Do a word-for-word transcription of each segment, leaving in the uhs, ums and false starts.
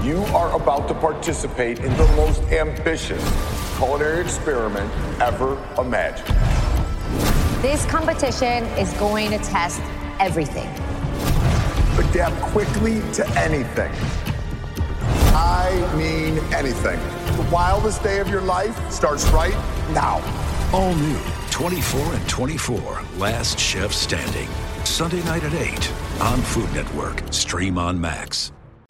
You are about to participate in the most ambitious culinary experiment ever imagined. This competition is going to test everything. Adapt quickly to anything. I mean anything. The wildest day of your life starts right now. All new twenty-four and twenty-four, Last Chef Standing. Sunday night at eight on Food Network. Stream on Max.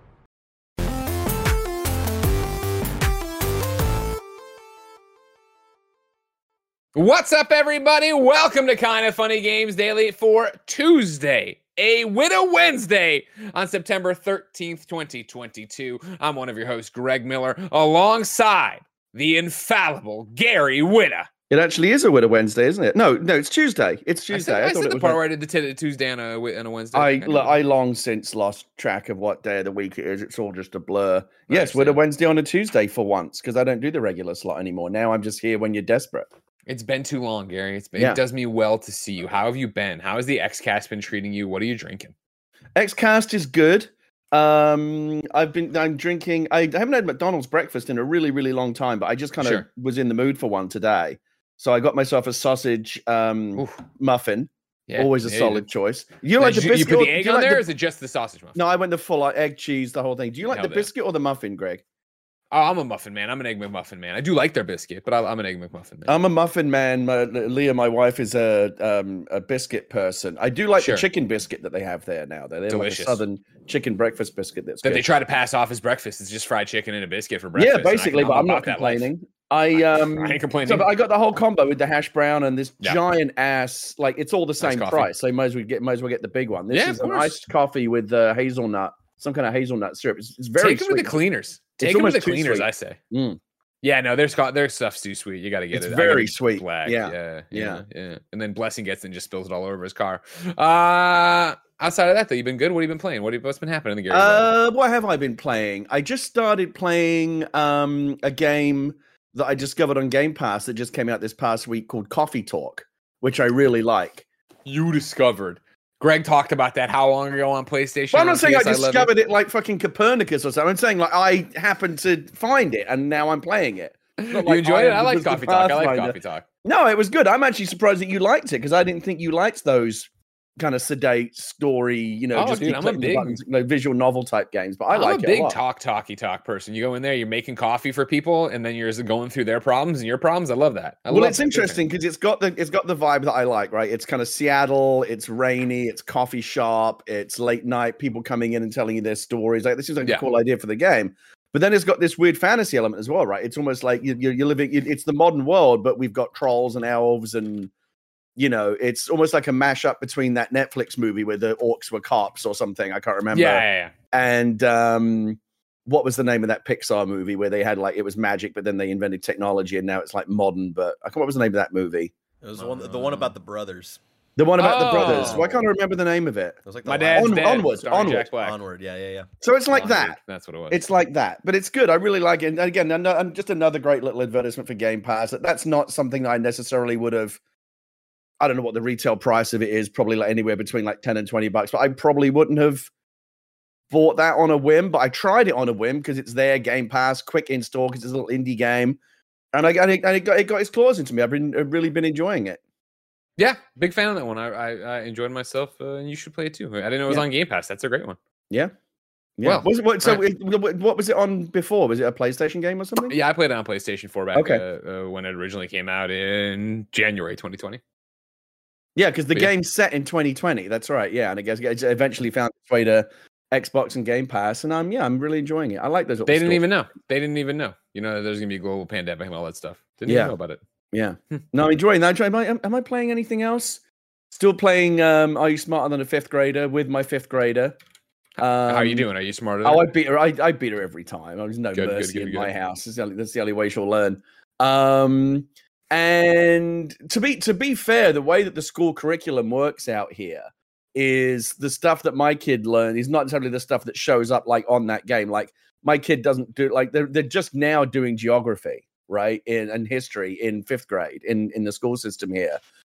What's up, everybody? Welcome to Kind of Funny Games Daily for Tuesday, a Widow Wednesday on September thirteenth, twenty twenty-two. I'm one of your hosts, Greg Miller, alongside the infallible Gary Whitta. It actually is a Widow Wednesday, isn't it? No, no, it's Tuesday. It's Tuesday. I said, I I said it the was part like... where I did the t- Tuesday on a, on a Wednesday. I, I, I long since lost track of what day of the week it is. It's all just a blur. Yes, I Widow Wednesday on a Tuesday for once, because I don't do the regular slot anymore. Now I'm just here when you're desperate. It's been too long, Gary. It's been, yeah. It does me well to see you. How have you been? How has the X-Cast been treating you? What are you drinking? X-Cast is good. Um, I've been I'm drinking. I haven't had McDonald's breakfast in a really, really long time, but I just kind of Sure. was in the mood for one today. So I got myself a sausage um, muffin. Yeah, Always a yeah, solid you choice. You now, like the you, biscuit? you put or, the egg do you on like there, the... or is it just the sausage muffin? No, I went the full like, egg, cheese, the whole thing. Do you like Nailed the it. biscuit or the muffin, Greg? Oh, I'm a muffin man. I'm an egg McMuffin man. I do like their biscuit, but I, I'm an egg McMuffin man. I'm a muffin man. My, Leah, my wife, is a um, a biscuit person. I do like Sure. the chicken biscuit that they have there now. They're Delicious. like a southern chicken breakfast biscuit. That's that good. they try to pass off as breakfast. It's just fried chicken and a biscuit for breakfast. Yeah, basically, but I'm not about that life. complaining. I um, I ain't complaining. So, but I got the whole combo with the hash brown and this Yeah. giant ass. Like it's all the same coffee. price, so you might as well get might as well get the big one. This Yeah, is of an course. iced coffee with uh, hazelnut, some kind of hazelnut syrup. It's, it's very Take them to sweet. the cleaners. It's Take them to almost the too cleaners. sweet. I say. Mm. Yeah, no, their sco- their stuff's too sweet. You got to get It's it. I very gotta get sweet. Black. Yeah. Yeah, yeah, Yeah. yeah. And then Blessing gets it and just spills it all over his car. Uh outside of that, though, you've been good. What have you been playing? What have, what's been happening in the Gary? Uh, what have I been playing? I just started playing um a game that I discovered on Game Pass that just came out this past week called Coffee Talk, which I really like. You discovered. Greg talked about that how long ago on PlayStation? Well, I'm on not saying I P S eleven? discovered it like fucking Copernicus or something. I'm saying like I happened to find it and now I'm playing it. It's not You like enjoyed it? I was like the Coffee Talk. I like Pathfinder. Coffee Talk. No, it was good. I'm actually surprised that you liked it because I didn't think you liked those kind of sedate story, you know, Oh, just dude, keep I'm a clicking the big- buttons, you know, visual novel type games. But I I'm like a it big a lot. talk, talky talk person. You go in there, you're making coffee for people, and then you're just going through their problems and your problems. I love that. I Well, love it's that. Good interesting thing. because it's got the it's got the vibe that I like, right? It's kind of Seattle, it's rainy, it's coffee shop, it's late night, people coming in and telling you their stories. Like this is like Yeah. a cool idea for the game. But then it's got this weird fantasy element as well, right? It's almost like you, you're, you're living. It's the modern world, but we've got trolls and elves, and you know, it's almost like a mashup between that Netflix movie where the orcs were cops or something. I can't remember. Yeah, yeah, yeah. And um, what was the name of that Pixar movie where they had like it was magic, but then they invented technology, and now it's like modern. But I can't. What was the name of that movie? It was the one, the one about the brothers. The one about the brothers. Oh. Why can't I remember the name of it? It was like the My last- dad's On- dead. Onward, starring Onward. Jack Black. Onward. Yeah, yeah, yeah. So it's like Onward. that. That's what it was. It's like that, but it's good. I really like it. And again, an- an- just another great little advertisement for Game Pass. That's not something that I necessarily would have. I don't know what the retail price of it is. Probably like anywhere between like ten and twenty bucks. But I probably wouldn't have bought that on a whim. But I tried it on a whim because it's there. Game Pass, quick install because it's a little indie game, and I and it, and it got it got its claws into me. I've been I've really been enjoying it. Yeah, big fan of that one. I I, I enjoyed myself, uh, and you should play it too. I didn't know it was Yeah. on Game Pass. That's a great one. Yeah. Yeah. Well, was it, what, so right. it, what was it on before? Was it a PlayStation game or something? Yeah, I played it on PlayStation four back Okay. uh, uh, when it originally came out in January twenty twenty. Yeah, because the But yeah. game's set in twenty twenty. That's right. Yeah, and I guess it eventually found its way to Xbox and Game Pass, and um, yeah, I'm really enjoying it. I like those. Little They didn't stories. even know. They didn't even know. You know, there's gonna be a global pandemic and all that stuff. Didn't Yeah. even know about it. Yeah. No, I'm enjoying that. Am I, am I playing anything else? Still playing. Um, Are You Smarter Than a Fifth Grader with my fifth grader? Um, How are you doing? Are you smarter? Oh, Than I her? beat her. I, I beat her every time. There's no Good, good, mercy good, in good. my house. That's the, only, that's the only way she'll learn. Um, and to be to be fair, the way that the school curriculum works out here is the stuff that my kid learned is not necessarily the stuff that shows up like on that game. Like my kid doesn't do like they're they're just now doing geography, right? In and history in fifth grade in in the school system here.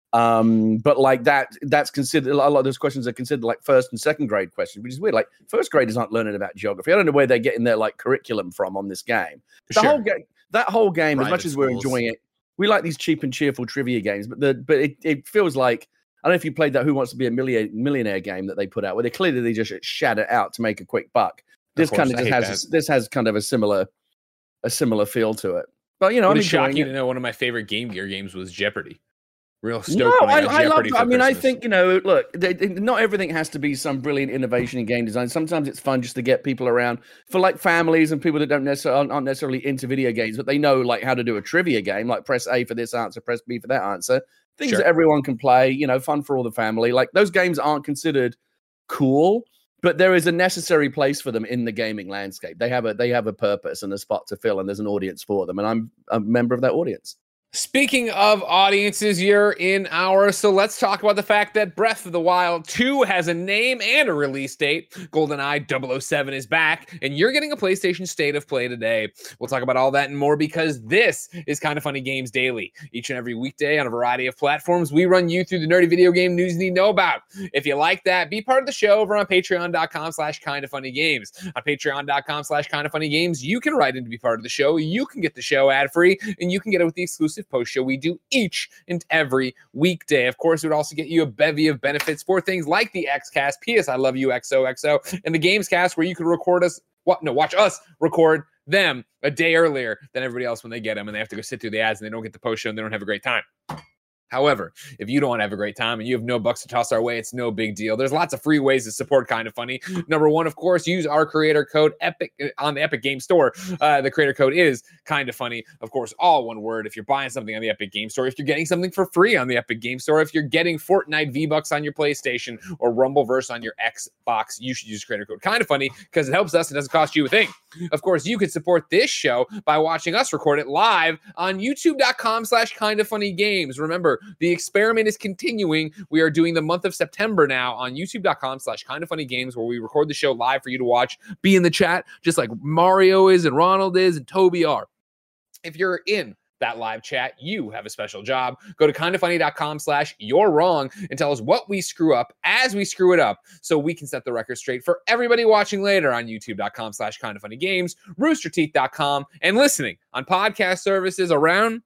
Um, but like that, that's considered, a lot of those questions are considered like first and second grade questions, which is weird. Like first graders aren't learning about geography. I don't know where they're getting their like curriculum from on this game. The Sure. whole game, that whole game, as Private much as we're schools. enjoying it, we like these cheap and cheerful trivia games, but the, but it, it feels like, I don't know if you played that Who Wants to Be a Millionaire, millionaire game that they put out, where they clearly they just shat it out to make a quick buck. This course, kind of I just hate has, that. this has kind of a similar, a similar feel to it. But you know, Would I'm it shock enjoying you it. to know one of my favorite Game Gear games was Jeopardy? Real stoked No, when I I, got I love. Jeopardy for I mean, I Christmas. think you know. Look, they, they- not everything has to be some brilliant innovation in game design. Sometimes it's fun just to get people around for like families and people that don't necessarily aren't necessarily into video games, but they know like how to do a trivia game. Like press A for this answer, press B for that answer. Things Sure. that everyone can play. You know, fun for all the family. Like those games aren't considered cool, but there is a necessary place for them in the gaming landscape. They have a they have a purpose and a spot to fill, and there's an audience for them. And I'm a member of that audience. Speaking of audiences, you're in ours, so let's talk about the fact that Breath of the Wild two has a name and a release date. GoldenEye double oh seven is back, and you're getting a PlayStation State of Play today. We'll talk about all that and more because this is Kinda Funny Games Daily. Each and every weekday on a variety of platforms, we run you through the nerdy video game news you need to know about. If you like that, be part of the show over on patreon.com slash Kinda Funny Games. On patreon.com slash Kinda Funny Games, you can write in to be part of the show. You can get the show ad-free, and you can get it with the exclusive post show we do each and every weekday. Of course, it would also get you a bevy of benefits for things like the X-Cast, P S I Love You X O X O, and the Games Cast, where you can record us, what? No, watch us record them a day earlier than everybody else when they get them, and they have to go sit through the ads, and they don't get the post show, and they don't have a great time. However, if you don't want to have a great time and you have no bucks to toss our way, it's no big deal. There's lots of free ways to support Kinda Funny. Number one, of course, use our creator code EPIC on the Epic Game Store. Uh, the creator code is Kinda Funny. Of course, all one word. If you're buying something on the Epic Game Store, if you're getting something for free on the Epic Game Store, if you're getting Fortnite V-Bucks on your PlayStation or Rumbleverse on your Xbox, you should use creator code Kinda Funny because it helps us. It doesn't cost you a thing. Of course, you could support this show by watching us record it live on youtube.com slash Kinda Funny Games. Remember, the experiment is continuing. We are doing the month of September now on youtube.com slash Kinda Funny Games, where we record the show live for you to watch. Be in the chat, just like Mario is and Ronald is and Toby are. If you're in that live chat, you have a special job. Go to kindafunny.com slash you're wrong and tell us what we screw up as we screw it up so we can set the record straight for everybody watching later on youtube.com slash kindafunnygames, rooster teeth dot com, and listening on podcast services around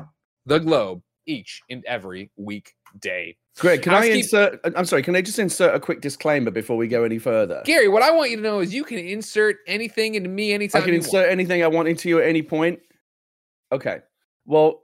the globe each and every weekday. Greg, can I Housekeep- insert? I'm sorry. Can I just insert a quick disclaimer before we go any further? Gary, what I want you to know is you can insert anything into me anytime I can you insert want. anything I want into you at any point. Okay. Well,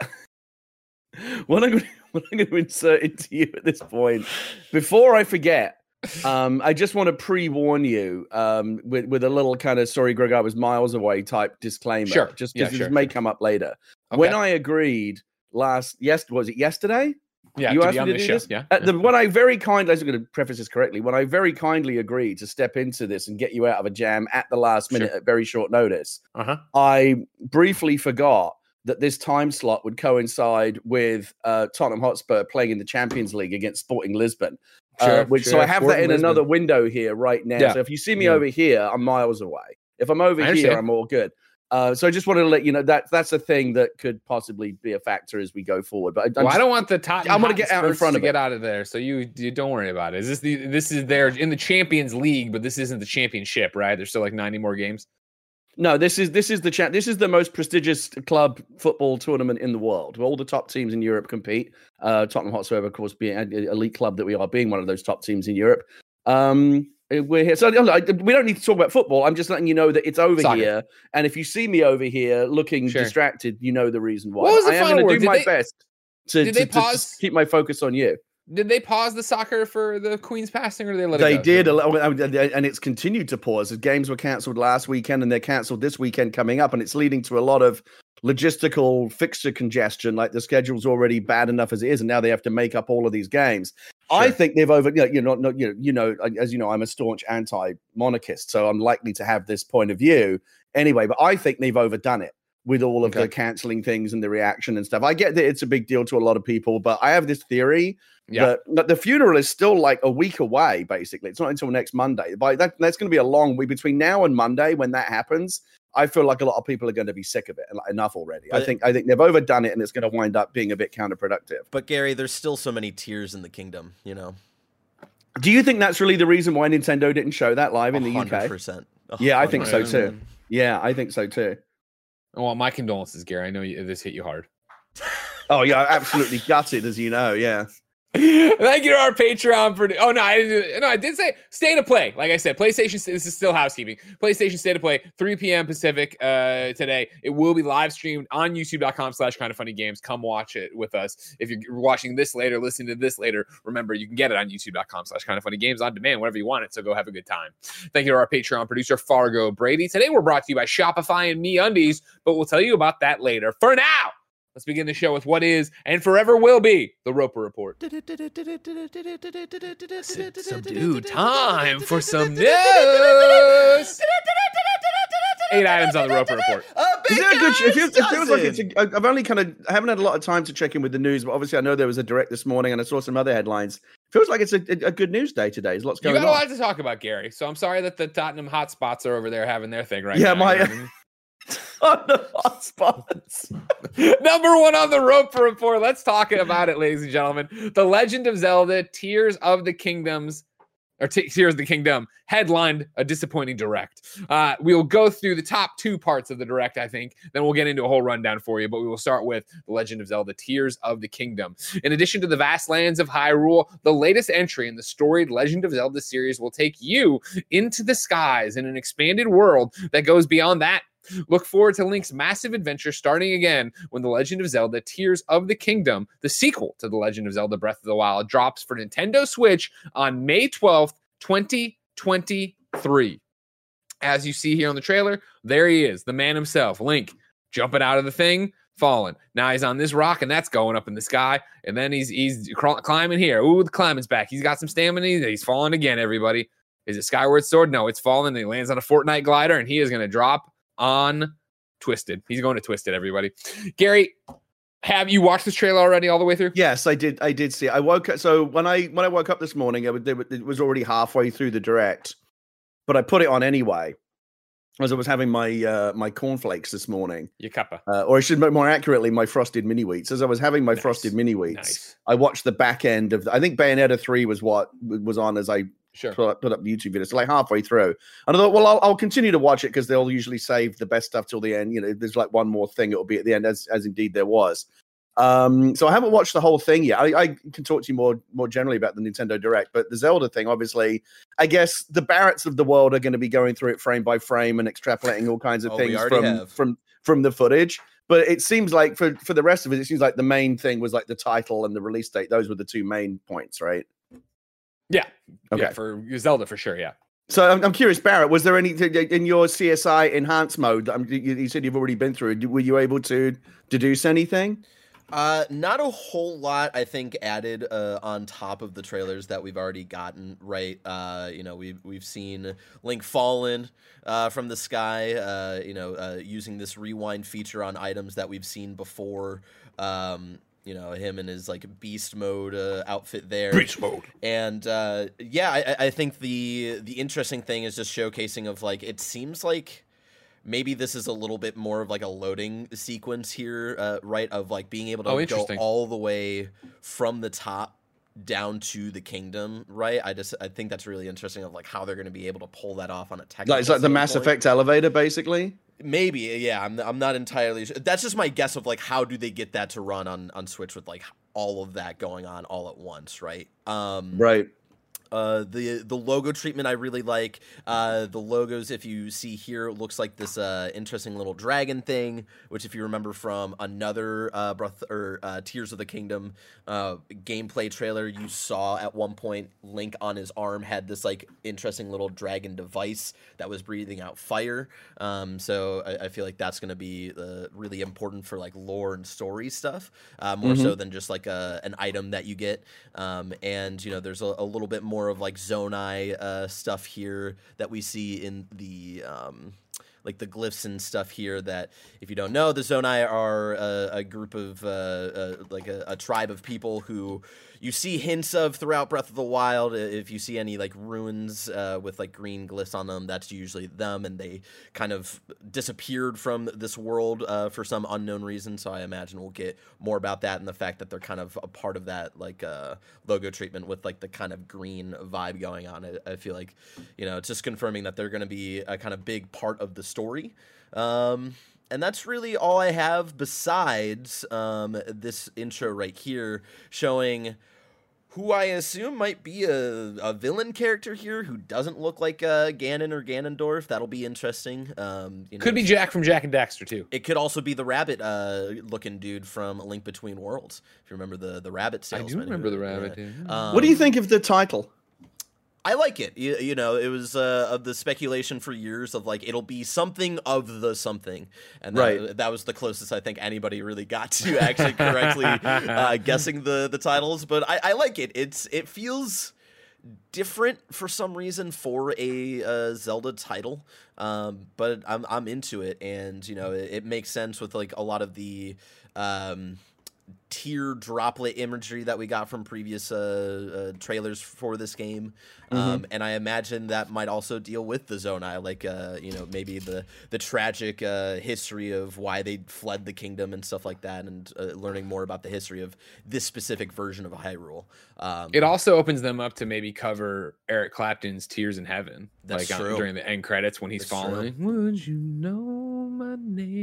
what I'm going to, what I'm going to insert into you at this point, before I forget, um, I just want to pre-warn you um, with with a little kind of sorry, Greg, I was miles away type disclaimer. Sure. Just Yeah, because sure, this may sure. come up later. Okay. When I agreed last, yes, was it yesterday? yeah, you to asked be me on to this do show. this? Yeah. Uh, yeah. the, when I very kindly, I'm going to preface this correctly, when I very kindly agreed to step into this and get you out of a jam at the last minute Sure. at very short notice, Uh-huh. I briefly forgot that this time slot would coincide with uh, Tottenham Hotspur playing in the Champions League against Sporting Lisbon. uh, Sure, which, so sure. I have Sporting that in Lisbon. another window here right now. Yeah. So if you see me Yeah. over here, I'm miles away. If I'm over I here, understand. I'm all good. Uh, so I just wanted to let you know that that's a thing that could possibly be a factor as we go forward. But I, I'm Well, I just- don't want the top. I'm gonna get out in front to of get it. out of there. So you, you don't worry about it. Is this the this is there in the Champions League, but this isn't the championship, right? There's still like ninety more games. No, this is this is the cha- this is the most prestigious club football tournament in the world. All the top teams in Europe compete. Uh, Tottenham Hotspur, of course, being an elite club that we are, being one of those top teams in Europe. Um, we're here, so I- we don't need to talk about football. I'm just letting you know that it's over Soccer. here, and if you see me over here looking Sure. distracted, you know the reason why. What was the I am final going to word? do Did my they- best to, did to, they to just pause? keep my focus on you. Did they pause the soccer for the Queen's passing, or did they let They it go? did, a lot- and it's continued to pause. The games were cancelled last weekend, and they're cancelled this weekend coming up, and it's leading to a lot of logistical fixture congestion. Like the schedule's already bad enough as it is, and now they have to make up all of these games. I Sure. think they've over. You know, you're not, not you know, you know, as you know, I'm a staunch anti-monarchist, so I'm likely to have this point of view anyway. But I think they've overdone it with all of Okay. the cancelling things and the reaction and stuff. I get that it's a big deal to a lot of people, but I have this theory Yeah. that, that the funeral is still like a week away. Basically, it's not until next Monday. By that, that's going to be a long week between now and Monday when that happens. I feel like a lot of people are going to be sick of it and like, enough already. But I think I think they've overdone it, and it's going to wind up being a bit counterproductive. But Gary, there's still so many tiers in the kingdom, you know. Do you think that's really the reason why Nintendo didn't show that live in the U K? one hundred percent. Yeah, I think so too. Yeah, I think so too. Well, my condolences, Gary. I know you, this hit you hard. Oh yeah, absolutely gutted, as you know. Yeah. Thank you to our Patreon for. Oh no, I didn't. No, I did say State of Play. Like I said, PlayStation. This is still housekeeping. PlayStation State of Play, three p.m. Pacific uh, today. It will be live streamed on YouTube dot com slash Kind of Funny Games. Come watch it with us. If you're watching this later, listening to this later, remember you can get it on YouTube dot com slash Kind of Funny Games on demand whenever you want it. So go have a good time. Thank you to our Patreon producer Fargo Brady. Today we're brought to you by Shopify and MeUndies, but we'll tell you about that later. For now, let's begin the show with what is and forever will be the Roper Report. Subdue time for some news. Eight items on the Roper Report. Is it a good? It feels, it feels like it's. A, I've only kind of. I haven't had a lot of time to check in with the news, but obviously I know there was a direct this morning, and I saw some other headlines. Feels like it's a, a good news day today. There's lots You going got a on. lot to talk about, Gary. So I'm sorry that the Tottenham hotspots are over there having their thing right Yeah, now. my- You know what I mean? On the hotspots. Number one on the Roper Report. Let's talk about it, ladies and gentlemen. The Legend of Zelda: Tears of the Kingdoms, or T- Tears of the Kingdom, headlined a disappointing direct. Uh, we will go through the top two parts of the direct, I think. Then we'll get into a whole rundown for you. But we will start with The Legend of Zelda: Tears of the Kingdom. In addition to the vast lands of Hyrule, the latest entry in the storied Legend of Zelda series will take you into the skies in an expanded world that goes beyond that. Look forward to Link's massive adventure starting again when The Legend of Zelda: Tears of the Kingdom, the sequel to The Legend of Zelda: Breath of the Wild, drops for Nintendo Switch on May twelfth, twenty twenty-three. As you see here on the trailer, there he is, the man himself, Link, jumping out of the thing, falling. Now he's on this rock, and that's going up in the sky, and then he's he's cr- climbing here. Ooh, the climbing's back. He's got some stamina. He's falling again, everybody. Is it Skyward Sword? No, it's falling. He lands on a Fortnite glider, and he is going to drop on Twisted. He's going to Twisted, everybody. Gary, have you watched this trailer already all the way through? Yes, I did. I did see it. I woke up. So when I when I woke up this morning, it, it was already halfway through the direct, but I put it on anyway, as I was having my uh, my cornflakes this morning. Your cuppa. Uh, or I should more accurately, my frosted mini wheats. As I was having my Nice. frosted mini wheats, Nice. I watched the back end of. I think Bayonetta three was what was on as I Sure. put up, put up the YouTube video. So like halfway through, and I thought, well, I'll, I'll continue to watch it because they'll usually save the best stuff till the end. You know, if there's like one more thing, it'll be at the end, as as indeed there was. Um, so I haven't watched the whole thing yet. I, I can talk to you more more generally about the Nintendo Direct, but the Zelda thing, obviously, I guess the Barretts of the world are going to be going through it frame by frame and extrapolating all kinds of Oh, we things already from have. from from the footage. But it seems like for for the rest of it, it seems like the main thing was like the title and the release date. Those were the two main points, right? Yeah. Okay. Yeah, for Zelda, for sure. Yeah. So I'm, I'm curious, Barrett, was there any in your C S I enhanced mode? Um, you, you said you've already been through. Were you able to deduce anything? Uh, not a whole lot, I think, added uh, on top of the trailers that we've already gotten. Right, uh, you know, we've we've seen Link fallen uh, from the sky. Uh, you know, uh, using this rewind feature on items that we've seen before. Um, you know, him in his like beast mode uh, outfit there. Beast mode. And uh, yeah, I, I think the the interesting thing is just showcasing of like it seems like maybe this is a little bit more of like a loading sequence here, uh, right? Of like being able to Oh, go interesting. all the way from the top down to the kingdom, right? I just I think that's really interesting of like how they're going to be able to pull that off on a technical Like it's like the Mass standpoint. Effect elevator, basically. Maybe, yeah. I'm I'm not entirely sure. That's just my guess of like how do they get that to run on on Switch with like all of that going on all at once, right? Um, Right. Uh, the the logo treatment I really like. Uh, the logos, if you see here, looks like this uh, interesting little dragon thing, which if you remember from another uh, Breath or uh, Tears of the Kingdom uh, gameplay trailer, you saw at one point Link on his arm had this like interesting little dragon device that was breathing out fire. Um, so I, I feel like that's going to be uh, really important for like lore and story stuff, uh, more so than just like a, an item that you get. Um, and you know, there's a, a little bit more of like Zonai uh, stuff here that we see in the um, like the glyphs and stuff here. That if you don't know, the Zonai are a, a group of uh, uh, like a, a tribe of people who you see hints of throughout Breath of the Wild. If you see any like ruins uh, with like green glyphs on them, that's usually them, and they kind of disappeared from this world uh, for some unknown reason. So I imagine we'll get more about that and the fact that they're kind of a part of that like uh, logo treatment with like the kind of green vibe going on. I, I feel like, you know, it's just confirming that they're going to be a kind of big part of the story. Um, And that's really all I have besides um, this intro right here showing who I assume might be a, a villain character here who doesn't look like uh, Ganon or Ganondorf. That'll be interesting. Um, you know, Could be Jack from Jack and Daxter, too. It could also be the rabbit-looking uh, dude from A Link Between Worlds, if you remember the, the rabbit I salesman. do remember who- the rabbit, yeah. dude. Um, What do you think of the title? I like it. You, you know, it was uh, of the speculation for years of like it'll be something of the something, and that, Right. that was the closest I think anybody really got to actually correctly uh, guessing the the titles. But I, I like it. It's it feels different for some reason for a uh, Zelda title, um, but I'm I'm into it, and you know it, it makes sense with like a lot of the. Um, tear droplet imagery that we got from previous uh, uh, trailers for this game. Mm-hmm. Um, and I imagine that might also deal with the Zonai, like, uh, you know, maybe the, the tragic uh, history of why they fled the kingdom and stuff like that, and uh, learning more about the history of this specific version of Hyrule. Um, It also opens them up to maybe cover Eric Clapton's Tears in Heaven. That's like on- true. during the end credits when he's That's falling. Would you know my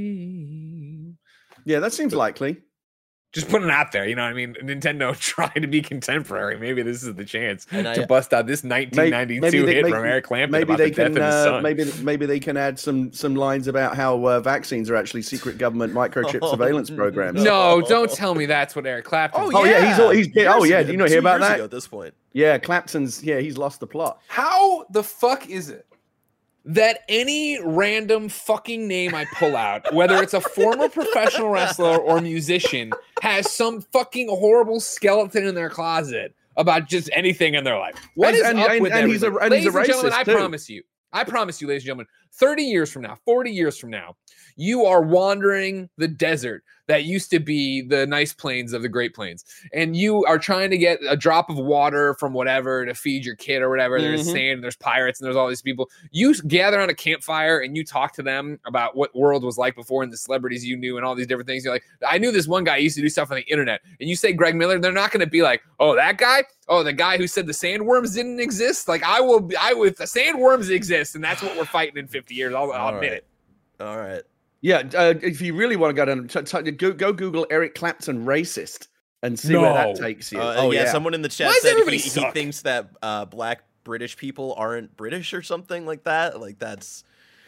name? Yeah, that seems likely. Just putting it out there, you know what I mean? Nintendo trying to be contemporary. Maybe this is the chance And I- to bust out this nineteen ninety-two they- hit maybe- from Eric Clapton Maybe about they the death can of his uh, son. maybe maybe they can add some some lines about how uh, vaccines are actually secret government microchip Oh, surveillance programs. No, don't tell me that's what Eric Clapton. Oh, yeah, he's all- he's- oh, Years yeah, ago- do you know two hear about years that? ago at this point. Yeah, Clapton's yeah, he's lost the plot. How the fuck is it that any random fucking name I pull out, whether it's a former professional wrestler or musician, has some fucking horrible skeleton in their closet about just anything in their life? What And- is and- up and- with and he's a- everybody? and he's a Ladies and gentlemen, racist, I too. promise you, I promise you, ladies and gentlemen, thirty years from now, forty years from now, you are wandering the desert that used to be the nice plains of the Great Plains, and you are trying to get a drop of water from whatever to feed your kid or whatever. There's Mhm. sand, there's pirates, and there's all these people. You gather on a campfire and you talk to them about what world was like before and the celebrities you knew and all these different things. You're like, I knew this one guy used to do stuff on the internet, and you say Greg Miller, they're not going to be like, oh, that guy, oh, the guy who said the sandworms didn't exist. Like, I will, be, I will, if the sandworms exist, and that's what we're fighting in fifty years. I'll, I'll All admit right. it. All right. Yeah, uh, if you really want to go down, t- t- go, go Google Eric Clapton racist and see where that No. takes you. Uh, oh yeah, yeah, someone in the chat Why does said everybody he, he suck? thinks that uh, black British people aren't British or something like that. Like that's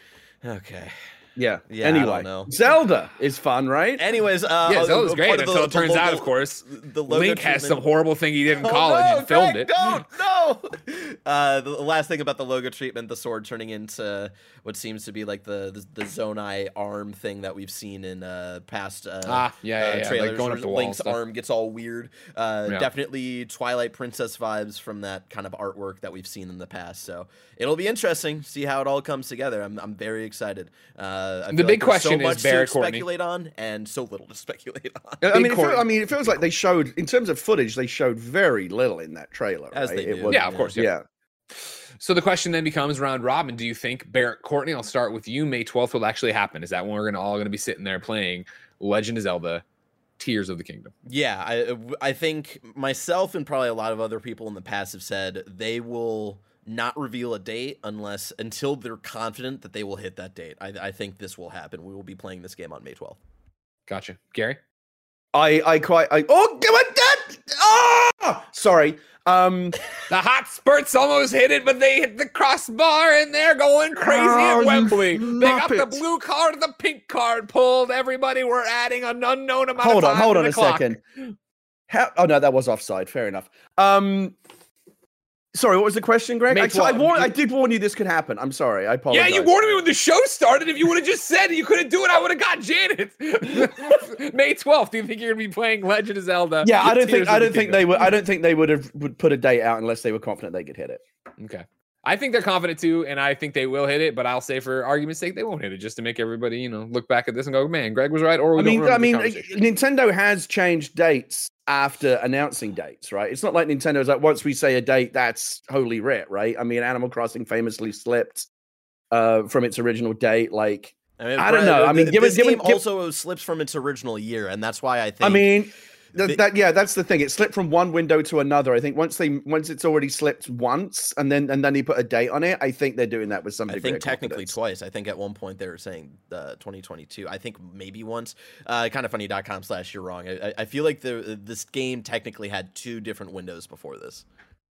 okay. yeah. Yeah, I don't Anyway, know. Zelda is fun, right? Anyways, uh, Yeah, uh, Zelda's uh, great part of until the- it turns the out, logo- of course, the logo Link has some treatment- horrible thing he did in Oh, college no, and filmed Greg, it. Don't no. Uh, the last thing about the logo treatment, the sword turning into what seems to be like the the, the Zonai arm thing that we've seen in uh, past uh, Ah, yeah, yeah, uh, yeah, like trailers. going up where the wall Link's stuff. arm gets all weird. Uh, Yeah. Definitely Twilight Princess vibes from that kind of artwork that we've seen in the past. So it'll be interesting to see how it all comes together. I'm I'm very excited. Uh, I The feel big like there's so question is much Barrett to Courtney. speculate on and so little to speculate on. I mean, it Court- feel, I mean, it feels like they showed, in terms of footage, they showed very little in that trailer. As right? they It do. was- Yeah, of course. yeah. Yeah. So the question then becomes round robin. Do you think Barrett Courtney? I'll start with you. May twelfth will actually happen. Is that when we're gonna all gonna be sitting there playing Legend of Zelda: Tears of the Kingdom? Yeah, I I think myself and probably a lot of other people in the past have said they will not reveal a date unless until they're confident that they will hit that date. I, I think this will happen. We will be playing this game on May twelfth. Gotcha, Gary. I, I quite, I, oh, what that? Oh, sorry. Um, The hot spurts almost hit it, but they hit the crossbar and they're going crazy Oh, at you Wembley. They got the muppet. blue card, the pink card pulled. Everybody, we're adding an unknown amount hold of on, time. hold to on the a clock. second. How, oh no, that was offside. Fair enough. Um, sorry, what was the question, Greg? May I, so I, twelfth. warned, I did warn you this could happen. I'm sorry. I Yeah, apologize. you warned me when the show started. If you would have just said you couldn't do it, I would have got Janet. May twelfth. Do you think you're gonna be playing Legend of Zelda? Yeah, I don't Tears think of I the don't think Kingdom? they would. I don't think they would have would put a date out unless they were confident they could hit it. Okay. I think they're confident too, and I think they will hit it. But I'll say, for argument's sake, they won't hit it, just to make everybody, you know, look back at this and go, "Man, Greg was right." Or we I mean, don't I mean, conversation. Nintendo has changed dates after announcing dates, right? It's not like Nintendo's like, once we say a date, that's holy writ, right? I mean, Animal Crossing famously slipped uh, from its original date. Like, I, mean, I don't know. I mean, this given, game given, also slips from its original year, and that's why I think. I mean. Th- The- that yeah, that's the thing. It slipped from one window to another. I think once they once it's already slipped once, and then and then he put a date on it. I think they're doing that with some I degree think of technically confidence. twice. I think at one point they were saying uh, twenty twenty-two. I think maybe once. Uh, kind of funny dot com slash you're wrong. I, I feel like the this game technically had two different windows before this.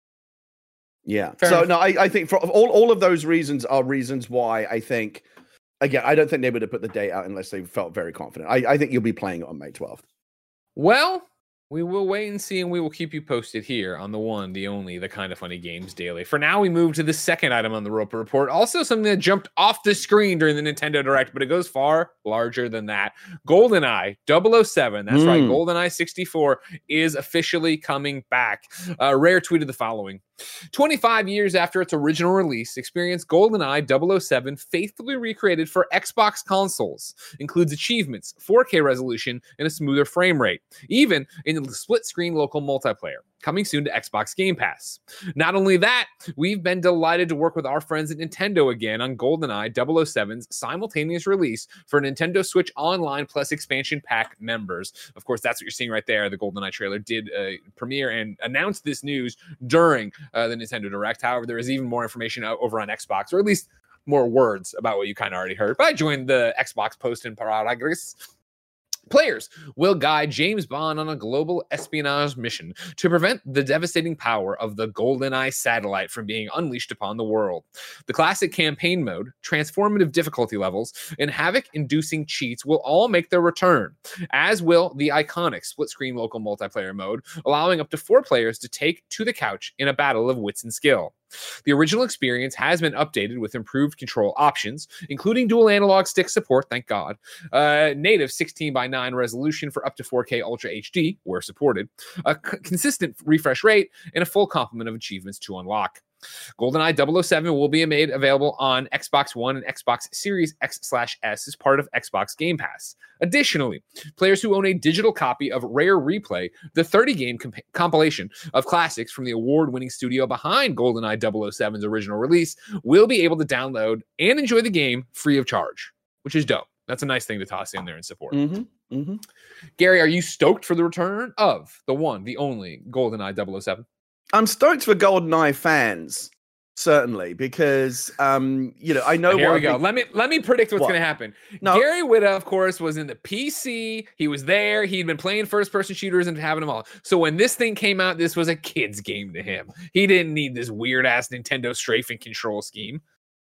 Yeah. Fair so enough. no, I, I think for all all of those reasons are reasons why I think. Again, I don't think they would have put the date out unless they felt very confident. I, I think you'll be playing it on May twelfth. Well, we will wait and see, and we will keep you posted here on the one, the only, the Kind of Funny Games Daily. For now, we move to the second item on the Roper Report. Also something that jumped off the screen during the Nintendo Direct, but it goes far larger than that. GoldenEye double oh seven, that's Mm. right, GoldenEye sixty-four is officially coming back. Uh, Rare tweeted the following. twenty-five years after its original release, experience GoldenEye double oh seven faithfully recreated for Xbox consoles. Includes achievements, four K resolution, and a smoother frame rate. Even in the split-screen local multiplayer. Coming soon to Xbox Game Pass. Not only that, we've been delighted to work with our friends at Nintendo again on GoldenEye double oh seven's simultaneous release for Nintendo Switch Online Plus expansion pack members. Of course, that's what you're seeing right there. The GoldenEye trailer did uh, premiere and announce this news during uh, the Nintendo Direct. However, there is even more information uh, over on Xbox, or at least more words about what you kind of already heard. But I joined the Xbox post in Paragraph. Players will guide James Bond on a global espionage mission to prevent the devastating power of the GoldenEye satellite from being unleashed upon the world. The classic campaign mode, transformative difficulty levels, and havoc-inducing cheats will all make their return, as will the iconic split-screen local multiplayer mode, allowing up to four players to take to the couch in a battle of wits and skill. The original experience has been updated with improved control options, including dual analog stick support, thank God, uh, native sixteen by nine resolution for up to four K Ultra H D, where supported, a c- consistent refresh rate, and a full complement of achievements to unlock. GoldenEye double oh seven will be made available on Xbox One and Xbox Series X slash S as part of Xbox Game Pass. Additionally, players who own a digital copy of Rare Replay, the thirty-game comp- compilation of classics from the award-winning studio behind GoldenEye double oh seven's original release, will be able to download and enjoy the game free of charge, which is dope. That's a nice thing to toss in there and support. Mm-hmm, mm-hmm. Gary, are you stoked for the return of the one, the only GoldenEye double oh seven? I'm stoked for GoldenEye fans, certainly, because um, you know I know. Here what we I go. think- Let me let me predict what's What? going to happen. No. Gary Whitta, of course, was in the P C. He was there. He'd been playing first-person shooters and having them all. So when this thing came out, this was a kid's game to him. He didn't need this weird-ass Nintendo strafing control scheme.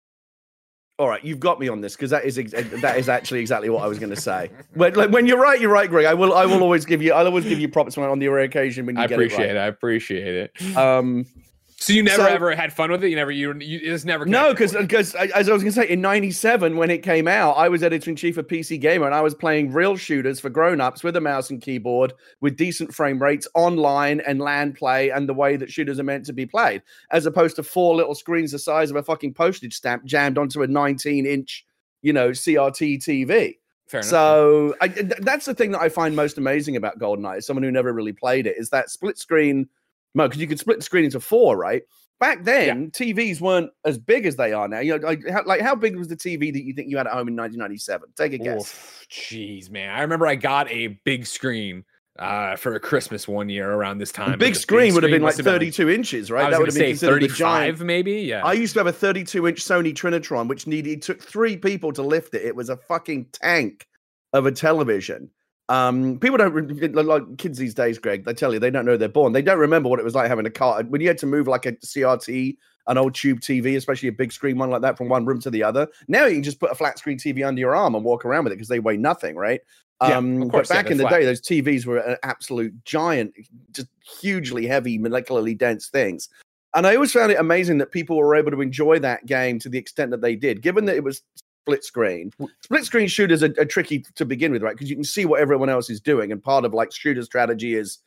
All right, you've got me on this because that is ex- that is actually exactly what I was going to say. When, like, when you're right, you're right, Greg. I will I will always give you I'll always give you props on on the rare occasion when you I get appreciate it it. right. I appreciate it. Um, So you never So- ever had fun with it? You never, you, you it's never. No, connected because for you? because as I was going to say, in ninety-seven when it came out, I was editor in chief of P C Gamer, and I was playing real shooters for grown-ups with a mouse and keyboard with decent frame rates online and LAN play and the way that shooters are meant to be played, as opposed to four little screens the size of a fucking postage stamp jammed onto a nineteen-inch, you know, C R T T V. Fair enough. So I, th- that's the thing that I find most amazing about GoldenEye, as someone who never really played it, is that split screen mode, because you could split the screen into four, right? Back then, T Vs weren't as big as they are now. You know, like how, like how big was the T V that you think you had at home in nineteen ninety-seven? Take a guess. Oof, jeez, man. I remember I got a big screen uh, for a Christmas one year around this time. The big The screen would have been like must have been thirty-two inches, right? I was That going would to have been say considered a giant. thirty-five, maybe. Yeah. I used to have a thirty-two inch Sony Trinitron, which needed it took three people to lift it. It was a fucking tank of a television. Um, people don't re- like kids these days, Greg. They tell you they don't know they're born. They don't remember what it was like having a car when you had to move like a C R T, an old tube T V, especially a big screen one like that, from one room to the other. Now you can just put a flat screen T V under your arm and walk around with it because they weigh nothing, right? Yeah, Um, of course, but yeah, back they're in the flat. day, those T Vs were an absolute giant, just hugely heavy, molecularly dense things. And I always found it amazing that people were able to enjoy that game to the extent that they did, given that it was split screen. Split screen shooters are, are tricky to begin with, right? Because you can see what everyone else is doing, and part of like shooter strategy is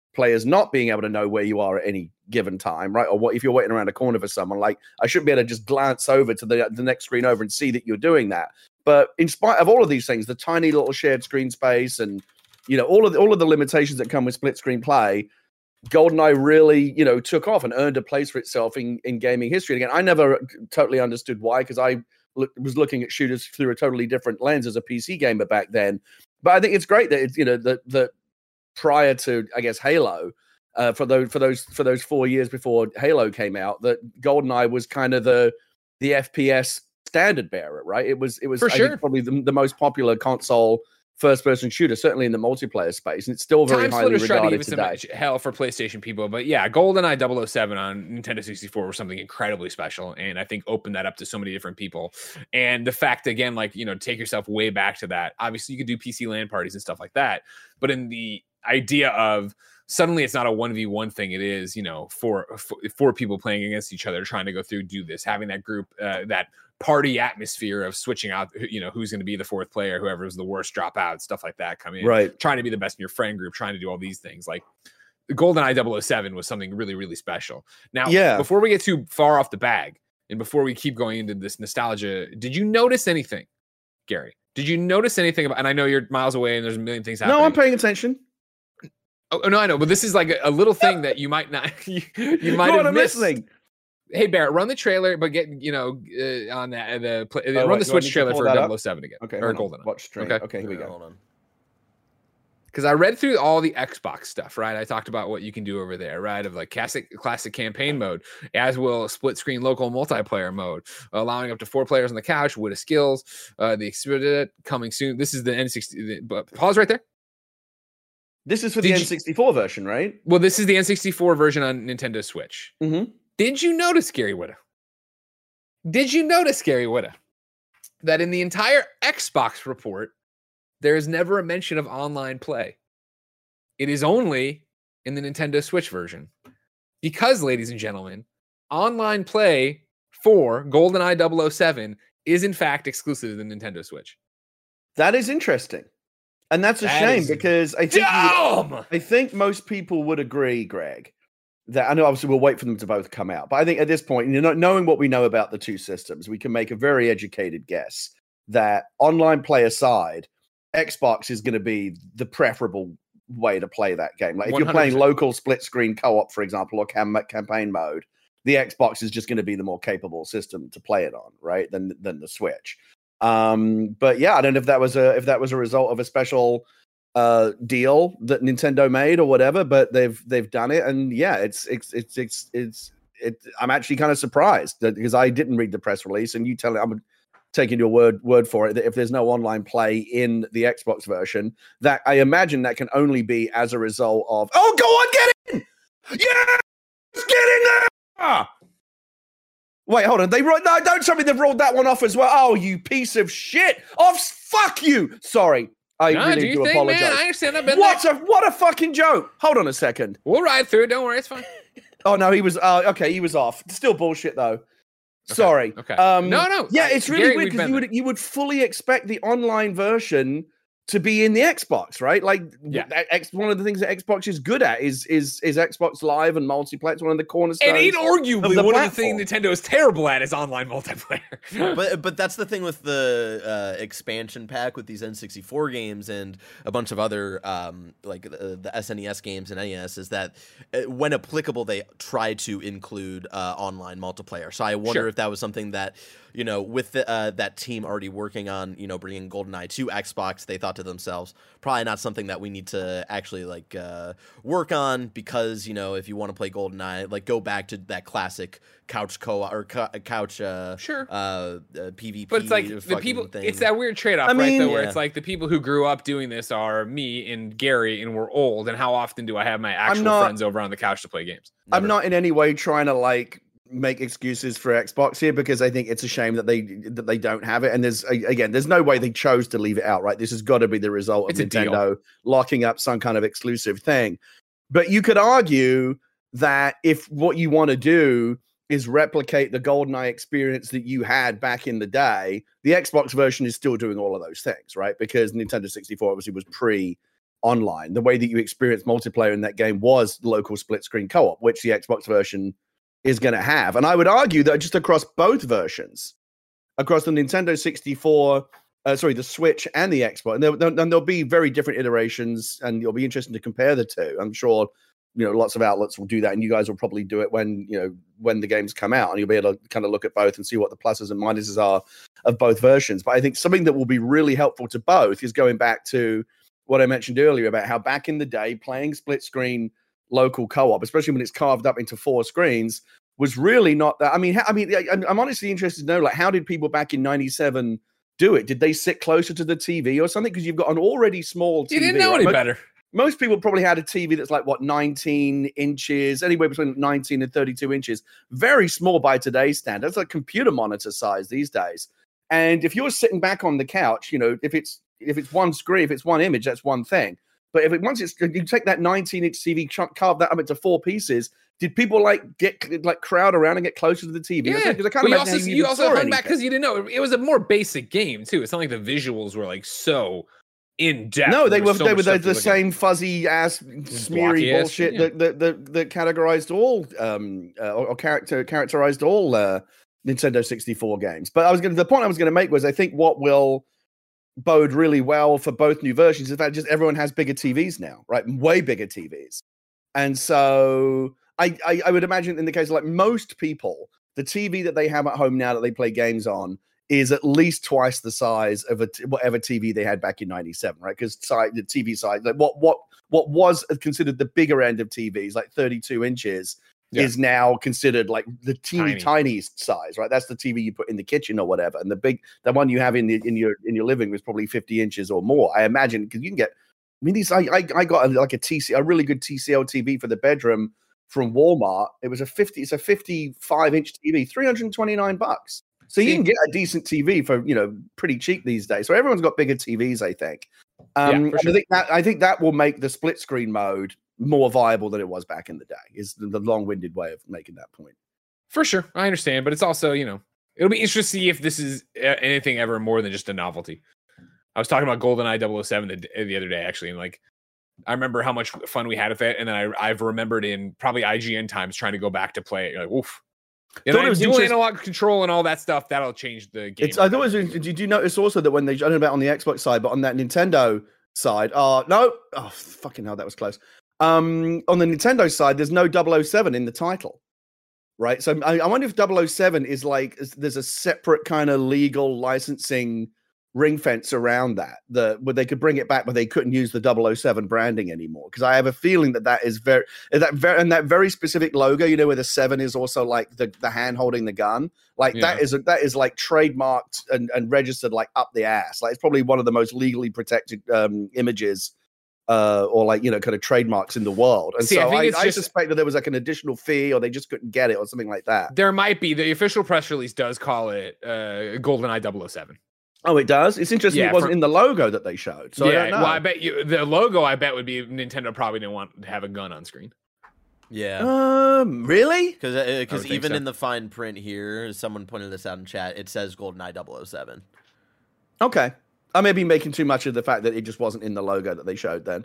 players not being able to know where you are at any given time, right? Or what if you're waiting around a corner for someone, like I shouldn't be able to just glance over to the, the next screen over and see that you're doing that. But in spite of all of these things, the tiny little shared screen space and, you know, all of the, all of the limitations that come with split screen play, GoldenEye really, you know, took off and earned a place for itself in, in gaming history. And again, I never totally understood why, because I look, was looking at shooters through a totally different lens as a P C gamer back then. But I think it's great that it's, you know, that that prior to, I guess, Halo, uh, for those for those for those four years before Halo came out, that GoldenEye was kind of the the F P S standard bearer, right? It was it was For I sure. think probably the, the most popular console first person shooter, certainly in the multiplayer space, and it's still very Time highly Splitters tried to regarded give us today. some hell for PlayStation people, but yeah, GoldenEye double oh seven on Nintendo sixty-four was something incredibly special, and I think opened that up to so many different people. And the fact, again, like, you know, take yourself way back to that. Obviously, you could do P C LAN parties and stuff like that, but in the idea of suddenly it's not a one v one thing, it is, you know, four, four people playing against each other, trying to go through, do this, having that group, uh, that party atmosphere of switching out, you know, who's going to be the fourth player, whoever was the worst drop out, stuff like that come in, Right. trying to be the best in your friend group, trying to do all these things. Like GoldenEye double oh seven was something really, really special. Now, Yeah. before we get too far off the bag and before we keep going into this nostalgia, did you notice anything, Gary? Did you notice anything about, and I know you're miles away and there's a million things happening. No, I'm paying attention. Oh, no, I know, but this is like a, a little thing that you might not, you, you might Go have on, I'm missed. listening. Hey, Barrett, run the trailer, but get, you know, uh, on that, uh, the, play, Oh, run wait, the do I Switch need to trailer pull for that up? double oh seven again. Okay, or hold on. GoldenEye. Watch stream. Okay. Okay, here we go. Hold on. Because I read through all the Xbox stuff, right? I talked about what you can do over there, right? Of like classic, classic campaign mode, as will split screen local multiplayer mode, allowing up to four players on the couch with skills. Uh, the Expedited coming soon. This is the N sixty. But pause right there. This is for Did the you- N sixty-four version, right? Well, this is the N sixty-four version on Nintendo Switch. Mm-hmm. Did you notice, Gary Whitta? Did you notice, Gary Whitta, that in the entire Xbox report, there is never a mention of online play? It is only in the Nintendo Switch version. Because, ladies and gentlemen, online play for GoldenEye double oh seven is in fact exclusive to the Nintendo Switch. That is interesting. And that's a That shame is because I think you would- Dumb! I think most people would agree, Greg, that I know obviously we'll wait for them to both come out. But I think at this point, you know, knowing what we know about the two systems, we can make a very educated guess that online play aside, Xbox is going to be the preferable way to play that game. Like if you're playing one hundred percent. local split screen co-op, for example, or cam- campaign mode, the Xbox is just going to be the more capable system to play it on, right? Than than the Switch. Um, but yeah, I don't know if that was a if that was a result of a special uh deal that Nintendo made or whatever, but they've they've done it, and yeah, it's it's it's it's it's it. I'm actually kind of surprised that, because I didn't read the press release, and you tell it, I'm taking your word word for it that if there's no online play in the Xbox version, that I imagine that can only be as a result of oh, go on, get in, yes, get in there. Wait, hold on. They wrote no. Don't tell me they've rolled that one off as well. Oh, you piece of shit! Oh, fuck you. Sorry, I Nah, really do do, you think, apologize. man? I understand. I've been What there. a what a fucking joke! Hold on a second. We'll ride through it. Don't worry. It's fine. Oh no, he was. Uh, okay, he was off. Still bullshit though. Sorry. okay. Um, No, no, Yeah, I- it's really Gary, weird we've because been you would you would fully expect the online version to be in the Xbox, right? Like, Yeah. that X, one of the things that Xbox is good at is is is Xbox Live and multiplayer. It's one of the cornerstones. And inarguably, the one of the platform. things Nintendo is terrible at is online multiplayer. but but that's the thing with the uh, expansion pack with these N sixty-four games and a bunch of other um, like uh, the S N E S games and N E S is that uh, when applicable they try to include uh, online multiplayer. So I wonder Sure. if that was something that, you know, with the, uh, that team already working on, you know, bringing GoldenEye to Xbox, they thought to themselves, probably not something that we need to actually like uh, work on, because, you know, if you want to play GoldenEye, like go back to that classic couch co-op or co- couch uh, Sure. uh, uh, PvP. But it's like the fucking people. thing. It's that weird trade-off, I right? mean- Though, where Yeah. it's like the people who grew up doing this are me and Gary, and we're old. And how often do I have my actual not- friends over on the couch to play games? I'm not in any way trying to like make excuses for Xbox here, because I think it's a shame that they that they don't have it. And there's a- again, there's no way they chose to leave it out, right? This has got to be the result of It's a deal. Nintendo locking up some kind of exclusive thing. But you could argue that if what you want to do is replicate the GoldenEye experience that you had back in the day, the Xbox version is still doing all of those things, right? Because Nintendo sixty-four obviously was pre online. The way that you experience multiplayer in that game was local split screen co-op, which the Xbox version is going to have. And I would argue that just across both versions, across the Nintendo sixty-four, uh, sorry, the Switch and the Xbox, and, there, there, and there'll be very different iterations, and it'll be interesting to compare the two. I'm sure, you know, lots of outlets will do that, and you guys will probably do it when, you know, when the games come out, and you'll be able to kind of look at both and see what the pluses and minuses are of both versions. But I think something that will be really helpful to both is going back to what I mentioned earlier about how back in the day, playing split screen local co-op, especially when it's carved up into four screens, was really not that. I mean, I mean, I'm honestly interested to know, like, how did people back in ninety-seven do it? Did they sit closer to the T V or something? Because you've got an already small T V. You didn't know right? any most, better. Most people probably had a T V that's like, what, nineteen inches, anywhere between nineteen and thirty-two inches. Very small by today's standards. That's like computer monitor size these days. And if you're sitting back on the couch, you know, if it's if it's one screen, if it's one image, that's one thing. But if it once it's you take that nineteen inch T V, carve that up into four pieces. Did people like get like crowd around and get closer to the T V? Yeah, because I can't you also you, you also hung back because you didn't know it was a more basic game too. It's not like the visuals were like so in depth. No, they were so they were the, the at. same fuzzy ass smeary ass, bullshit yeah. that, that that that categorized all um uh, or, or character characterized all uh, Nintendo sixty-four games. But I was going the point I was going to make was I think what will bode really well for both new versions is that just everyone has bigger T Vs now, right? Way bigger T Vs. And so I, I, I would imagine in the case of like most people, the T V that they have at home now that they play games on is at least twice the size of a t- whatever T V they had back in ninety-seven, right? Because the T V size, like what what what was considered the bigger end of T Vs, like thirty-two inches, yeah. is now considered like the teeny Tiny. tiniest size, right? That's the T V you put in the kitchen or whatever, and the big, the one you have in the in your in your living was probably fifty inches or more. I imagine because you can get. I mean, these I I, I got a, like a T C a really good T C L T V for the bedroom from Walmart. It was a fifty, it's a fifty-five inch T V, three hundred twenty-nine bucks. So you can get a decent T V for, you know, pretty cheap these days. So everyone's got bigger T Vs, I think. Um, yeah, for sure. I think that I think that will make the split screen mode more viable than it was back in the day. Is the, the long-winded way of making that point. For sure, I understand, but it's also, you know, it'll be interesting to see if this is anything ever more than just a novelty. I was talking about GoldenEye double oh seven the, the other day, actually, and like, I remember how much fun we had with it, and then I, I've remembered in probably I G N times trying to go back to play it. You're like, oof. You know, dual interest- analog control and all that stuff, that'll change the game. It's, I thought it was, did you notice also that when they, I don't know about on the Xbox side, but on that Nintendo side, uh, no, oh, fucking hell, that was close. Um, on the Nintendo side, there's no double oh seven in the title, right? So I, I wonder if double oh seven is like, is, there's a separate kind of legal licensing ring fence around that, the where they could bring it back, but they couldn't use the double oh seven branding anymore. Because I have a feeling that that is very that very and that very specific logo, you know, where the seven is also like the, the hand holding the gun, like yeah. that is a, that is like trademarked and, and registered like up the ass. Like it's probably one of the most legally protected um, images uh, or like you know kind of trademarks in the world. And See, so I, I, think I just, suspect that there was like an additional fee, or they just couldn't get it, or something like that. There might be. The official press release does call it uh, GoldenEye double oh seven. Oh, it does? It's interesting yeah, it wasn't from, in the logo that they showed. So yeah, I don't know. well, I bet you the logo, I bet would be Nintendo probably didn't want to have a gun on screen. Yeah. Um, really? Because uh, because even so. in the fine print here, someone pointed this out in chat, it says GoldenEye double oh seven. Okay. I may be making too much of the fact that it just wasn't in the logo that they showed then.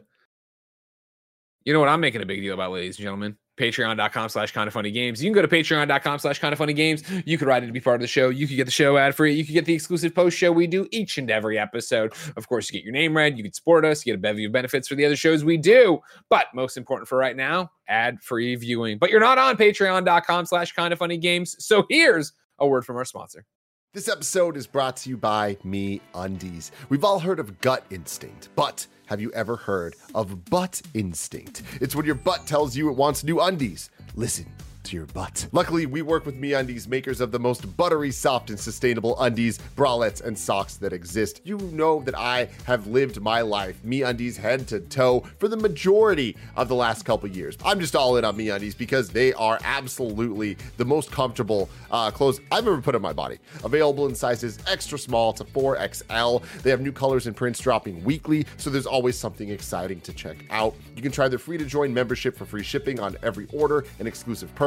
You know what I'm making a big deal about, ladies and gentlemen? Patreon.com slash kind of funny games. You can go to patreon.com slash kind of funny games. You could write in to be part of the show. You could get the show ad free. You could get the exclusive post show we do each and every episode. Of course, you get your name read. You can support us. You get a bevy of benefits for the other shows we do. But most important for right now, ad free viewing. But you're not on patreon.com slash kind of funny games. So here's a word from our sponsor. This episode is brought to you by MeUndies. We've all heard of gut instinct, but have you ever heard of butt instinct? It's when your butt tells you it wants new undies. Listen to your butt. Luckily, we work with MeUndies, makers of the most buttery, soft, and sustainable undies, bralettes, and socks that exist. You know that I have lived my life MeUndies head to toe for the majority of the last couple years. I'm just all in on MeUndies because they are absolutely the most comfortable uh, clothes I've ever put on my body. Available in sizes extra small to four X L. They have new colors and prints dropping weekly, so there's always something exciting to check out. You can try their free to join membership for free shipping on every order and exclusive perks.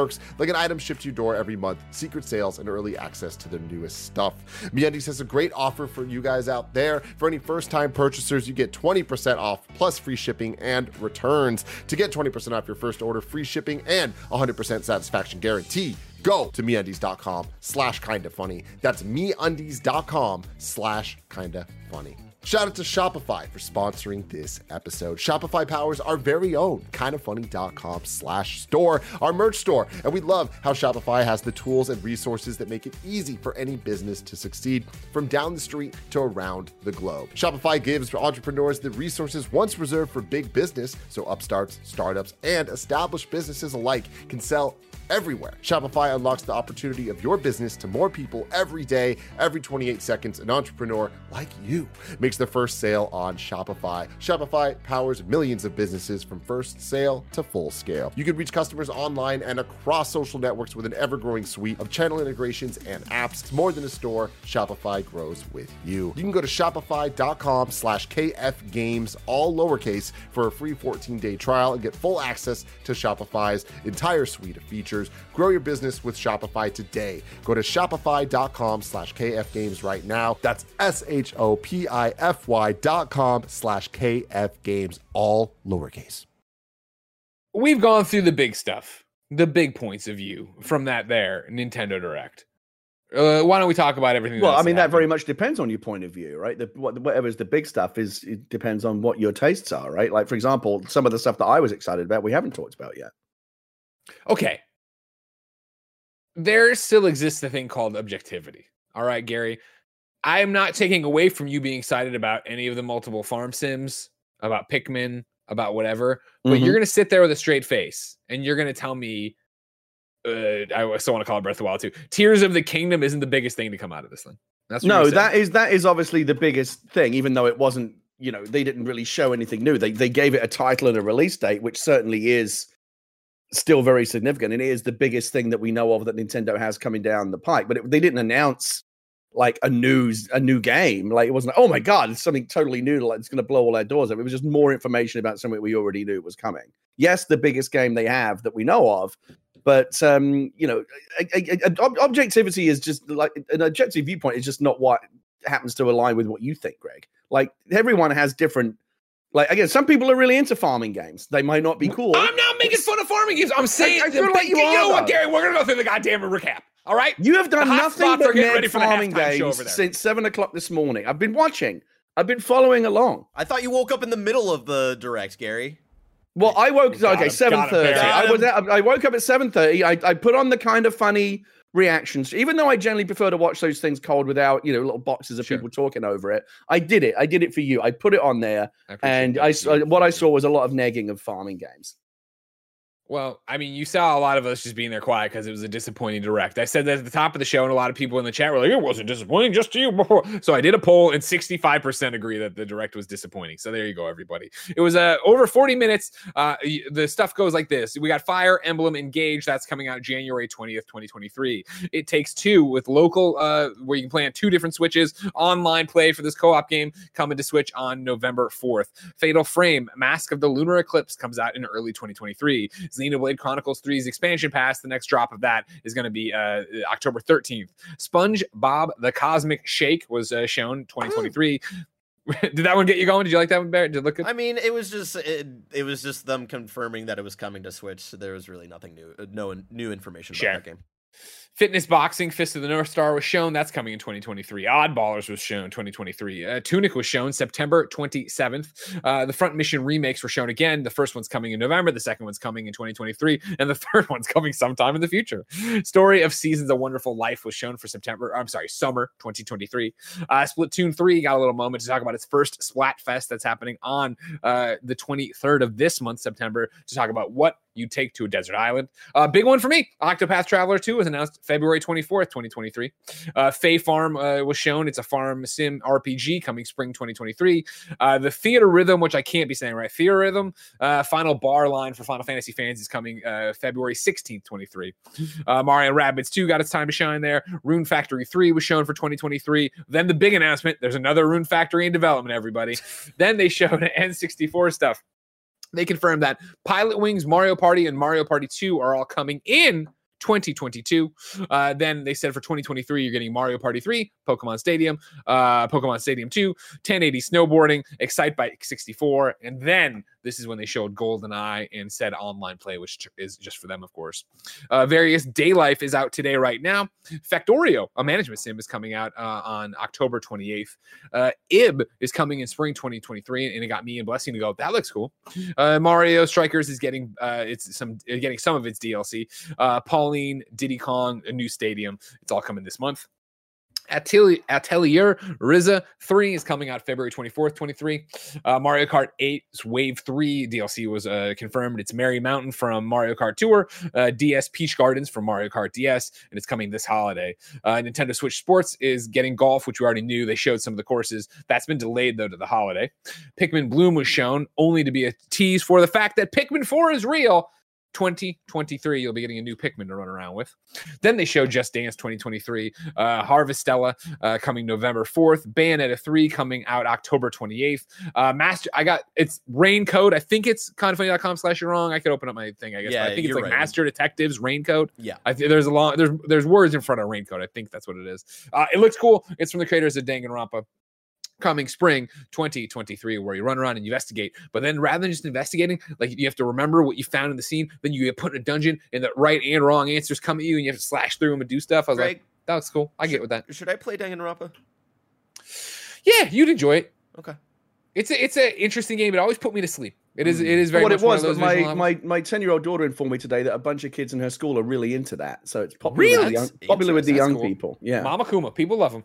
perks like an item shipped to your door every month, secret sales, and early access to their newest stuff. MeUndies has a great offer for you guys out there. For any first-time purchasers, you get twenty percent off plus free shipping and returns. To get twenty percent off your first order, free shipping, and one hundred percent satisfaction guarantee, go to MeUndies.com slash kinda funny. That's MeUndies.com slash kinda funny. Shout out to Shopify for sponsoring this episode. Shopify powers our very own kindafunny.com slash store, our merch store. And we love how Shopify has the tools and resources that make it easy for any business to succeed from down the street to around the globe. Shopify gives entrepreneurs the resources once reserved for big business, so upstarts, startups, and established businesses alike can sell everywhere. Shopify unlocks the opportunity of your business to more people every day. Every twenty-eight seconds, an entrepreneur like you makes their first sale on Shopify. Shopify powers millions of businesses from first sale to full scale. You can reach customers online and across social networks with an ever-growing suite of channel integrations and apps. It's more than a store. Shopify grows with you. You can go to shopify.com slash kfgames, all lowercase, for a free fourteen-day trial and get full access to Shopify's entire suite of features. Grow your business with Shopify today. Go to shopify.com slash kfgames right now. That's S-H-O-P-I-F-Y dot com slash kfgames, all lowercase. We've gone through the big stuff, the big points of view from that there Nintendo Direct. Uh, why don't we talk about everything? Well, I mean, that happened? very much depends on your point of view, right? The, what, whatever's the big stuff is, it depends on what your tastes are, right? Like, for example, some of the stuff that I was excited about, we haven't talked about yet. Okay. There still exists a thing called objectivity. All right, Gary. I am not taking away from you being excited about any of the multiple farm sims, about Pikmin, about whatever, but Mm-hmm. you're going to sit there with a straight face and you're going to tell me, uh, I still want to call it Breath of the Wild too. Tears of the Kingdom isn't the biggest thing to come out of this thing. That's what No, you're that saying. is that is obviously the biggest thing, even though it wasn't, you know, they didn't really show anything new. They they gave it a title and a release date, which certainly is still very significant, and it is the biggest thing that we know of that Nintendo has coming down the pike. But it, they didn't announce like a news a new game. Like, it wasn't like, oh my god, it's something totally new, like it's going to blow all our doors up. It was just more information about something we already knew was coming. Yes, the biggest game they have that we know of, but um, you know, a, a, a, ob- objectivity is just like an objective viewpoint is just not what happens to align with what you think, Greg. Like, everyone has different. Like, again, some people are really into farming games. They might not be cool. I'm not making fun of farming games. I'm saying, I- I feel like you you are, know what, though. Gary? We're gonna go through the goddamn recap. All right. You have done The hot nothing spots are but getting nerd ready for the farming halftime show games over there. since seven o'clock this morning. I've been watching. I've been following along. I thought you woke up in the middle of the direct, Gary. Well, I woke. Got Okay, him, seven got him, thirty. Barry. I Got was. him. At, I woke up at seven thirty. I, I put on the kind of funny reactions, even though I generally prefer to watch those things cold without, you know, little boxes of Sure. people talking over it. I did it. I did it for you. I put it on there, I appreciate and that. I saw, what I saw was a lot of negging of farming games. Well, I mean, you saw a lot of us just being there quiet because it was a disappointing direct. I said that at the top of the show, and a lot of people in the chat were like, it wasn't disappointing just to you before. So I did a poll, and sixty-five percent agree that the direct was disappointing. So there you go, everybody. It was uh, over forty minutes. Uh, y- the stuff goes like this. We got Fire Emblem Engage. That's coming out January twentieth, twenty twenty-three. It Takes Two with local, uh, where you can play on two different Switches. Online play for this co-op game coming to Switch on November fourth. Fatal Frame, Mask of the Lunar Eclipse comes out in early twenty twenty-three. Xenoblade Chronicles three's expansion pass, the next drop of that is going to be uh, October thirteenth. SpongeBob the Cosmic Shake was uh, shown twenty twenty-three. Did that one get you going? Did you like that one, Barrett? Did it look good? I mean, it was just it, it was just them confirming that it was coming to Switch. So there was really nothing new, uh, no new information about Sure. that game. Fitness Boxing, Fist of the North Star was shown. That's coming in twenty twenty-three. Oddballers was shown twenty twenty-three. Uh, Tunic was shown September twenty-seventh. Uh, the Front Mission remakes were shown again. The first one's coming in November. The second one's coming in twenty twenty-three. And the third one's coming sometime in the future. Story of Seasons, A Wonderful Life was shown for September. I'm sorry, summer twenty twenty-three. Uh, Splatoon three got a little moment to talk about its first Splatfest that's happening on uh, the twenty-third of this month, September, to talk about what you take to a desert island. Uh, big one for me. Octopath Traveler two was announced February twenty-fourth, twenty twenty-three. Uh, Fae Farm uh, was shown. It's a farm sim R P G coming spring twenty twenty-three. Uh, the Theater Rhythm, which I can't be saying right, Theater Rhythm, uh, final bar line for Final Fantasy fans is coming uh, February sixteenth, twenty-three. Uh, Mario Rabbids two got its time to shine there. Rune Factory three was shown for twenty twenty-three. Then the big announcement, there's another Rune Factory in development, everybody. Then they showed N sixty-four stuff. They confirmed that Pilot Wings, Mario Party, and Mario Party two are all coming in twenty twenty-two. Uh, then they said for twenty twenty-three, you're getting Mario Party three, Pokemon Stadium, uh, Pokemon Stadium two, ten eighty snowboarding, Excite Bike sixty-four, and then this is when they showed GoldenEye and said online play, which is just for them, of course. Uh, various Day Life is out today right now. Factorio, a management sim, is coming out uh, on October twenty-eighth. Uh, I B is coming in spring twenty twenty-three, and it got me and Blessing to go, that looks cool. Uh, Mario Strikers is getting uh, it's some getting some of its D L C. Uh, Pauline, Diddy Kong, a new stadium. It's all coming this month. Atelier, Atelier Riza three is coming out February twenty-fourth, twenty-three. Uh, Mario Kart eight's Wave three D L C was uh, confirmed. It's Merry Mountain from Mario Kart Tour, uh, D S Peach Gardens from Mario Kart D S, and it's coming this holiday. Uh, Nintendo Switch Sports is getting golf, which we already knew. They showed some of the courses. That's been delayed, though, to the holiday. Pikmin Bloom was shown, only to be a tease for the fact that Pikmin four is real. twenty twenty-three, you'll be getting a new Pikmin to run around with. Then they showed Just Dance twenty twenty-three, uh, Harvestella uh, coming November fourth, Bayonetta three coming out October twenty-eighth. Uh, Master, I got it's Raincoat. I think it's kindoffunny dot com slash you're wrong. I could open up my thing, I guess. Yeah, but I think it's like right. Master Detectives Raincoat. Yeah, I think there's a long there's there's words in front of Raincoat. I think that's what it is. Uh, it looks cool. It's from the creators of Danganronpa. Coming spring twenty twenty-three, where you run around and you investigate. But then rather than just investigating, like you have to remember what you found in the scene. Then you get put in a dungeon and the right and wrong answers come at you and you have to slash through them and do stuff. I was Greg, like, that was cool. I should, get with that. Should I play Danganronpa? Yeah, you'd enjoy it. Okay. It's a, it's an interesting game. It always put me to sleep. It is, it is very what much it was. one of those My visual my my ten year old daughter informed me today that a bunch of kids in her school are really into that. So it's popular Really? with the young, popular with the That's young cool. people. Yeah. Mama Kuma. People love them.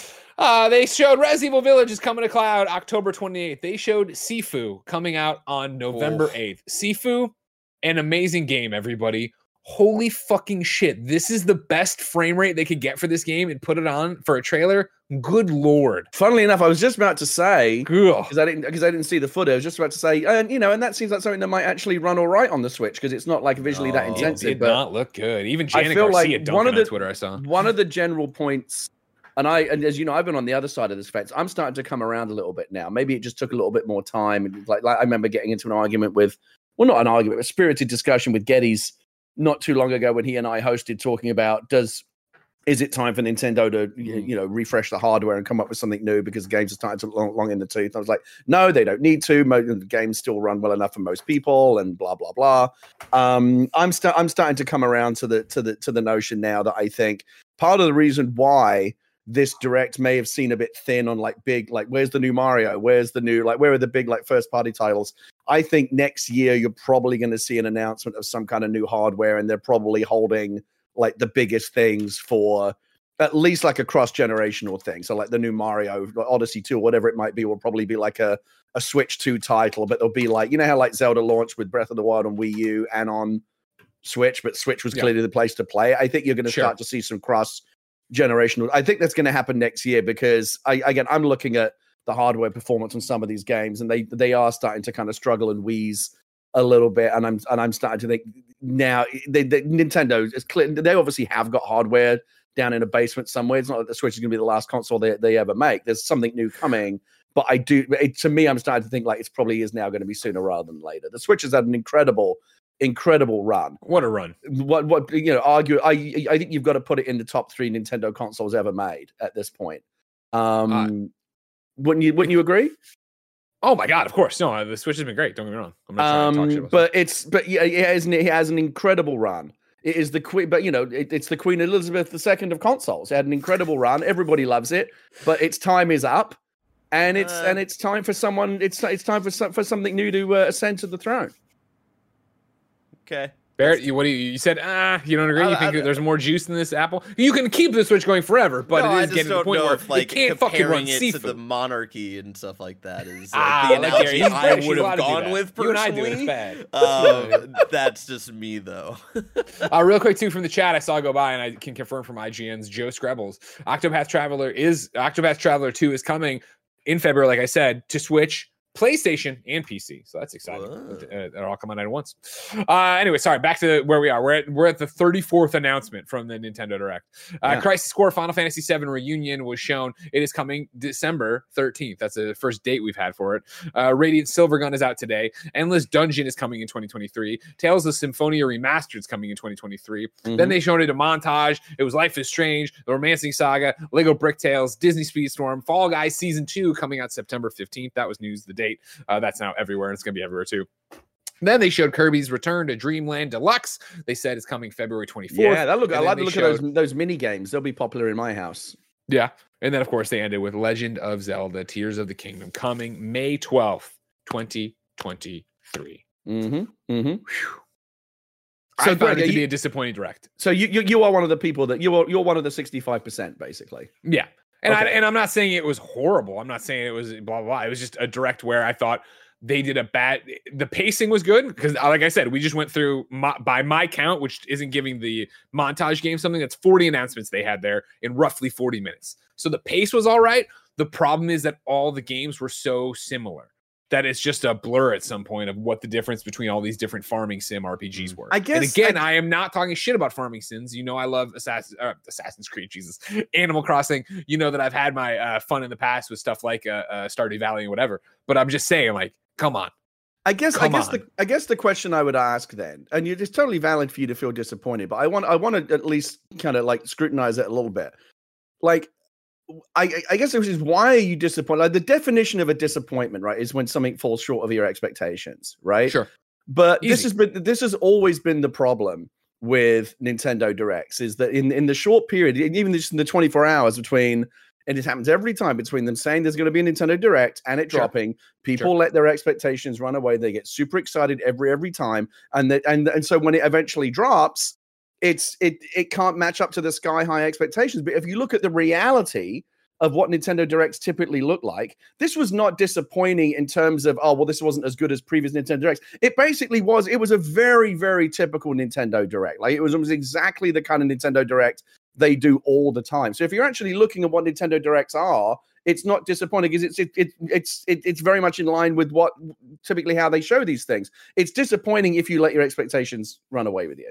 Uh, they showed Resident Evil Village is coming to cloud October twenty-eighth. They showed Sifu coming out on November eighth. Sifu, an amazing game, everybody. Holy fucking shit. This is the best frame rate they could get for this game and put it on for a trailer. Good Lord. Funnily enough, I was just about to say, Ugh. because I didn't because I didn't see the footage, I was just about to say, and you know, and that seems like something that might actually run all right on the Switch because it's not like visually that Oh, It intensive. did but not look good. Even I Janet feel Garcia like dunking one of on the Twitter I saw. one of the general points, and I and as you know, I've been on the other side of this fence. I'm starting to come around a little bit now. Maybe it just took a little bit more time. Like, like I remember getting into an argument with, well, not an argument, a spirited discussion with Geddes not too long ago when he and I hosted, talking about does is it time for Nintendo to you you know refresh the hardware and come up with something new because the games are starting to look long, long in the tooth. I was like, no, they don't need to. Most of the games still run well enough for most people, and blah blah blah. Um, I'm sta- I'm starting to come around to the to the to the notion now that I think part of the reason why this direct may have seen a bit thin on like big like where's the new Mario, where's the new like where are the big like first party titles. I think next year you're probably going to see an announcement of some kind of new hardware, and they're probably holding like the biggest things for at least like a cross-generational thing. So like the new Mario Odyssey two, or whatever it might be, will probably be like a, a Switch two title, but there'll be like, you know how like Zelda launched with Breath of the Wild on Wii U and on Switch, but Switch was Yeah. clearly the place to play. I think you're going to Sure. start to see some cross-generational. I think that's going to happen next year because I, again, I'm looking at the hardware performance on some of these games, and they they are starting to kind of struggle and wheeze a little bit. And I'm and I'm starting to think now they, they Nintendo is clear. They obviously have got hardware down in a basement somewhere. It's not like the Switch is going to be the last console they, they ever make. There's something new coming, but I do. It, to me, I'm starting to think like it's probably is now going to be sooner rather than later. The Switch has had an incredible, incredible run. What a run. What what you know? Argue. I I think you've got to put it in the top three Nintendo consoles ever made at this point. Um, Uh, wouldn't you? Wouldn't you agree? Oh my God, of course. No, the Switch has been great. Don't get me wrong. I'm not trying to talk shit Um, about but it's but yeah, it has an, it has an incredible run. It is the queen, but you know, it, it's the Queen Elizabeth the Second of consoles. It had an incredible run. Everybody loves it, but its time is up, and it's Uh. and it's time for someone. It's it's time for some, for something new to uh, ascend to the throne. Okay. Barrett, you, what do you, you said, ah, you don't agree? You I- think I- that there's more juice in this apple? You can keep the Switch going forever, but no, it I is just getting to the don't point know where if, like, it can't fucking run comparing it to the seafood. monarchy and stuff like that is like, Ah, the like analogy Gary, he's I British, would he's allowed have to do gone that. with You and I personally. do it, it's bad. Um, that's just me though. Uh, real quick, too, from the chat, I saw go by, and I can confirm from I G N's Joe Screbbles. Octopath Traveler is Octopath Traveler two is coming in February, like I said, to Switch, PlayStation and P C. So that's exciting. Uh, they're all coming out at once. Uh, anyway, sorry, back to where we are. We're at we're at the thirty-fourth announcement from the Nintendo Direct. Uh, Yeah. Crisis Core Final Fantasy seven Reunion was shown. It is coming December thirteenth. That's the first date we've had for it. Uh, Radiant Silvergun is out today. Endless Dungeon is coming in twenty twenty-three. Tales of Symphonia Remastered is coming in twenty twenty-three. Mhm. Then they showed it a montage. It was Life is Strange, The Romancing Saga, Lego Brick Tales, Disney Speedstorm, Fall Guys Season two coming out September fifteenth. That was news the date. Uh, that's now everywhere, and it's going to be everywhere too. Then they showed Kirby's Return to Dreamland Deluxe. They said it's coming February twenty-fourth. Yeah, that look. I And then like the they look showed- of those those mini games. They'll be popular in my house. Yeah. And then, of course, they ended with Legend of Zelda Tears of the Kingdom coming May twelfth, twenty twenty-three. Mm-hmm. Mm-hmm. I So, found Greg, it are to be you- a disappointing direct. So you, you you are one of the people that you are you're one of the sixty-five percent basically. Yeah. And I Okay. and I'm not saying it was horrible. I'm not saying it was blah blah blah. It was just a direct where I thought they did a bad the pacing was good because like I said, we just went through my, by my count, which isn't giving the montage game something that's forty announcements they had there in roughly forty minutes. So the pace was all right. The problem is that all the games were so similar that it's just a blur at some point of what the difference between all these different farming sim R P Gs were. I and guess again, I- I, am not talking shit about farming sims. You know, I love Assassin, uh, Assassin's Creed, Jesus, Animal Crossing. You know that I've had my uh, fun in the past with stuff like uh, uh, Stardew Valley and whatever. But I'm just saying, like, come on. I guess Come I guess on. the I guess the question I would ask then, and it's totally valid for you to feel disappointed, but I want I want to at least kind of like scrutinize it a little bit. Like, I I guess this is why are you disappointed? Like the definition of a disappointment, right, is when something falls short of your expectations, right? Sure. But this Easy. has been this has always been the problem with Nintendo Directs is that in in the short period, even just in the twenty-four hours between. And it happens every time between them saying there's going to be a Nintendo Direct and it Sure. dropping. People Sure. let their expectations run away. They get super excited every every time, and that and and so when it eventually drops, it's it it can't match up to the sky high expectations. But if you look at the reality of what Nintendo Directs typically look like, this was not disappointing in terms of oh well, this wasn't as good as previous Nintendo Directs. It basically was. It was a very very typical Nintendo Direct. Like it was almost exactly the kind of Nintendo Direct they do all the time. So if you're actually looking at what Nintendo Directs are, it's not disappointing because it's it, it it's it, it's very much in line with what typically how they show these things. It's disappointing if you let your expectations run away with you.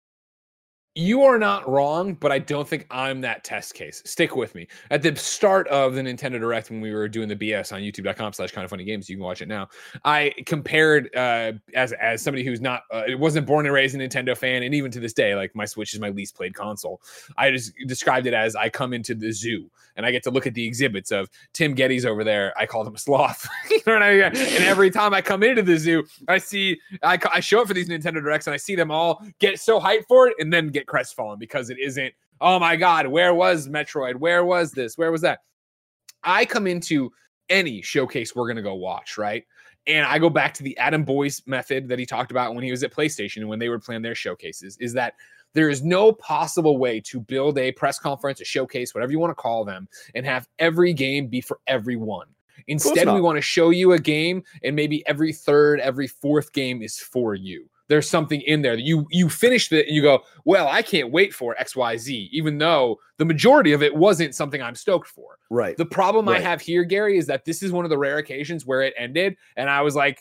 You are not wrong, but I don't think I'm that test case. Stick with me. At the start of the Nintendo Direct, when we were doing the B S on youtube.com slash kind of funny games, you can watch it now. I compared uh, as as somebody who's not, uh, it wasn't born and raised a Nintendo fan, and even to this day, like my Switch is my least played console. I just described it as I come into the zoo and I get to look at the exhibits of Tim Geddes over there. I called him a sloth. You know what I mean? And every time I come into the zoo, I see, I, I show up for these Nintendo Directs and I see them all get so hyped for it and then get crestfallen because it isn't, oh my God, where was Metroid? Where was this? Where was that? I come into any showcase we're going to go watch, right? And I go back to the Adam Boyce method that he talked about when he was at PlayStation and when they would plan their showcases, is that there is no possible way to build a press conference, a showcase, whatever you want to call them, and have every game be for everyone. Instead, we not. want to show you a game, and maybe every third, every fourth game is for you. There's something in there that you you finish it and you go, well, I can't wait for X Y Z, even though the majority of it wasn't something I'm stoked for. Right. The problem I Right. have here, Gary, is that this is one of the rare occasions where it ended, and I was like,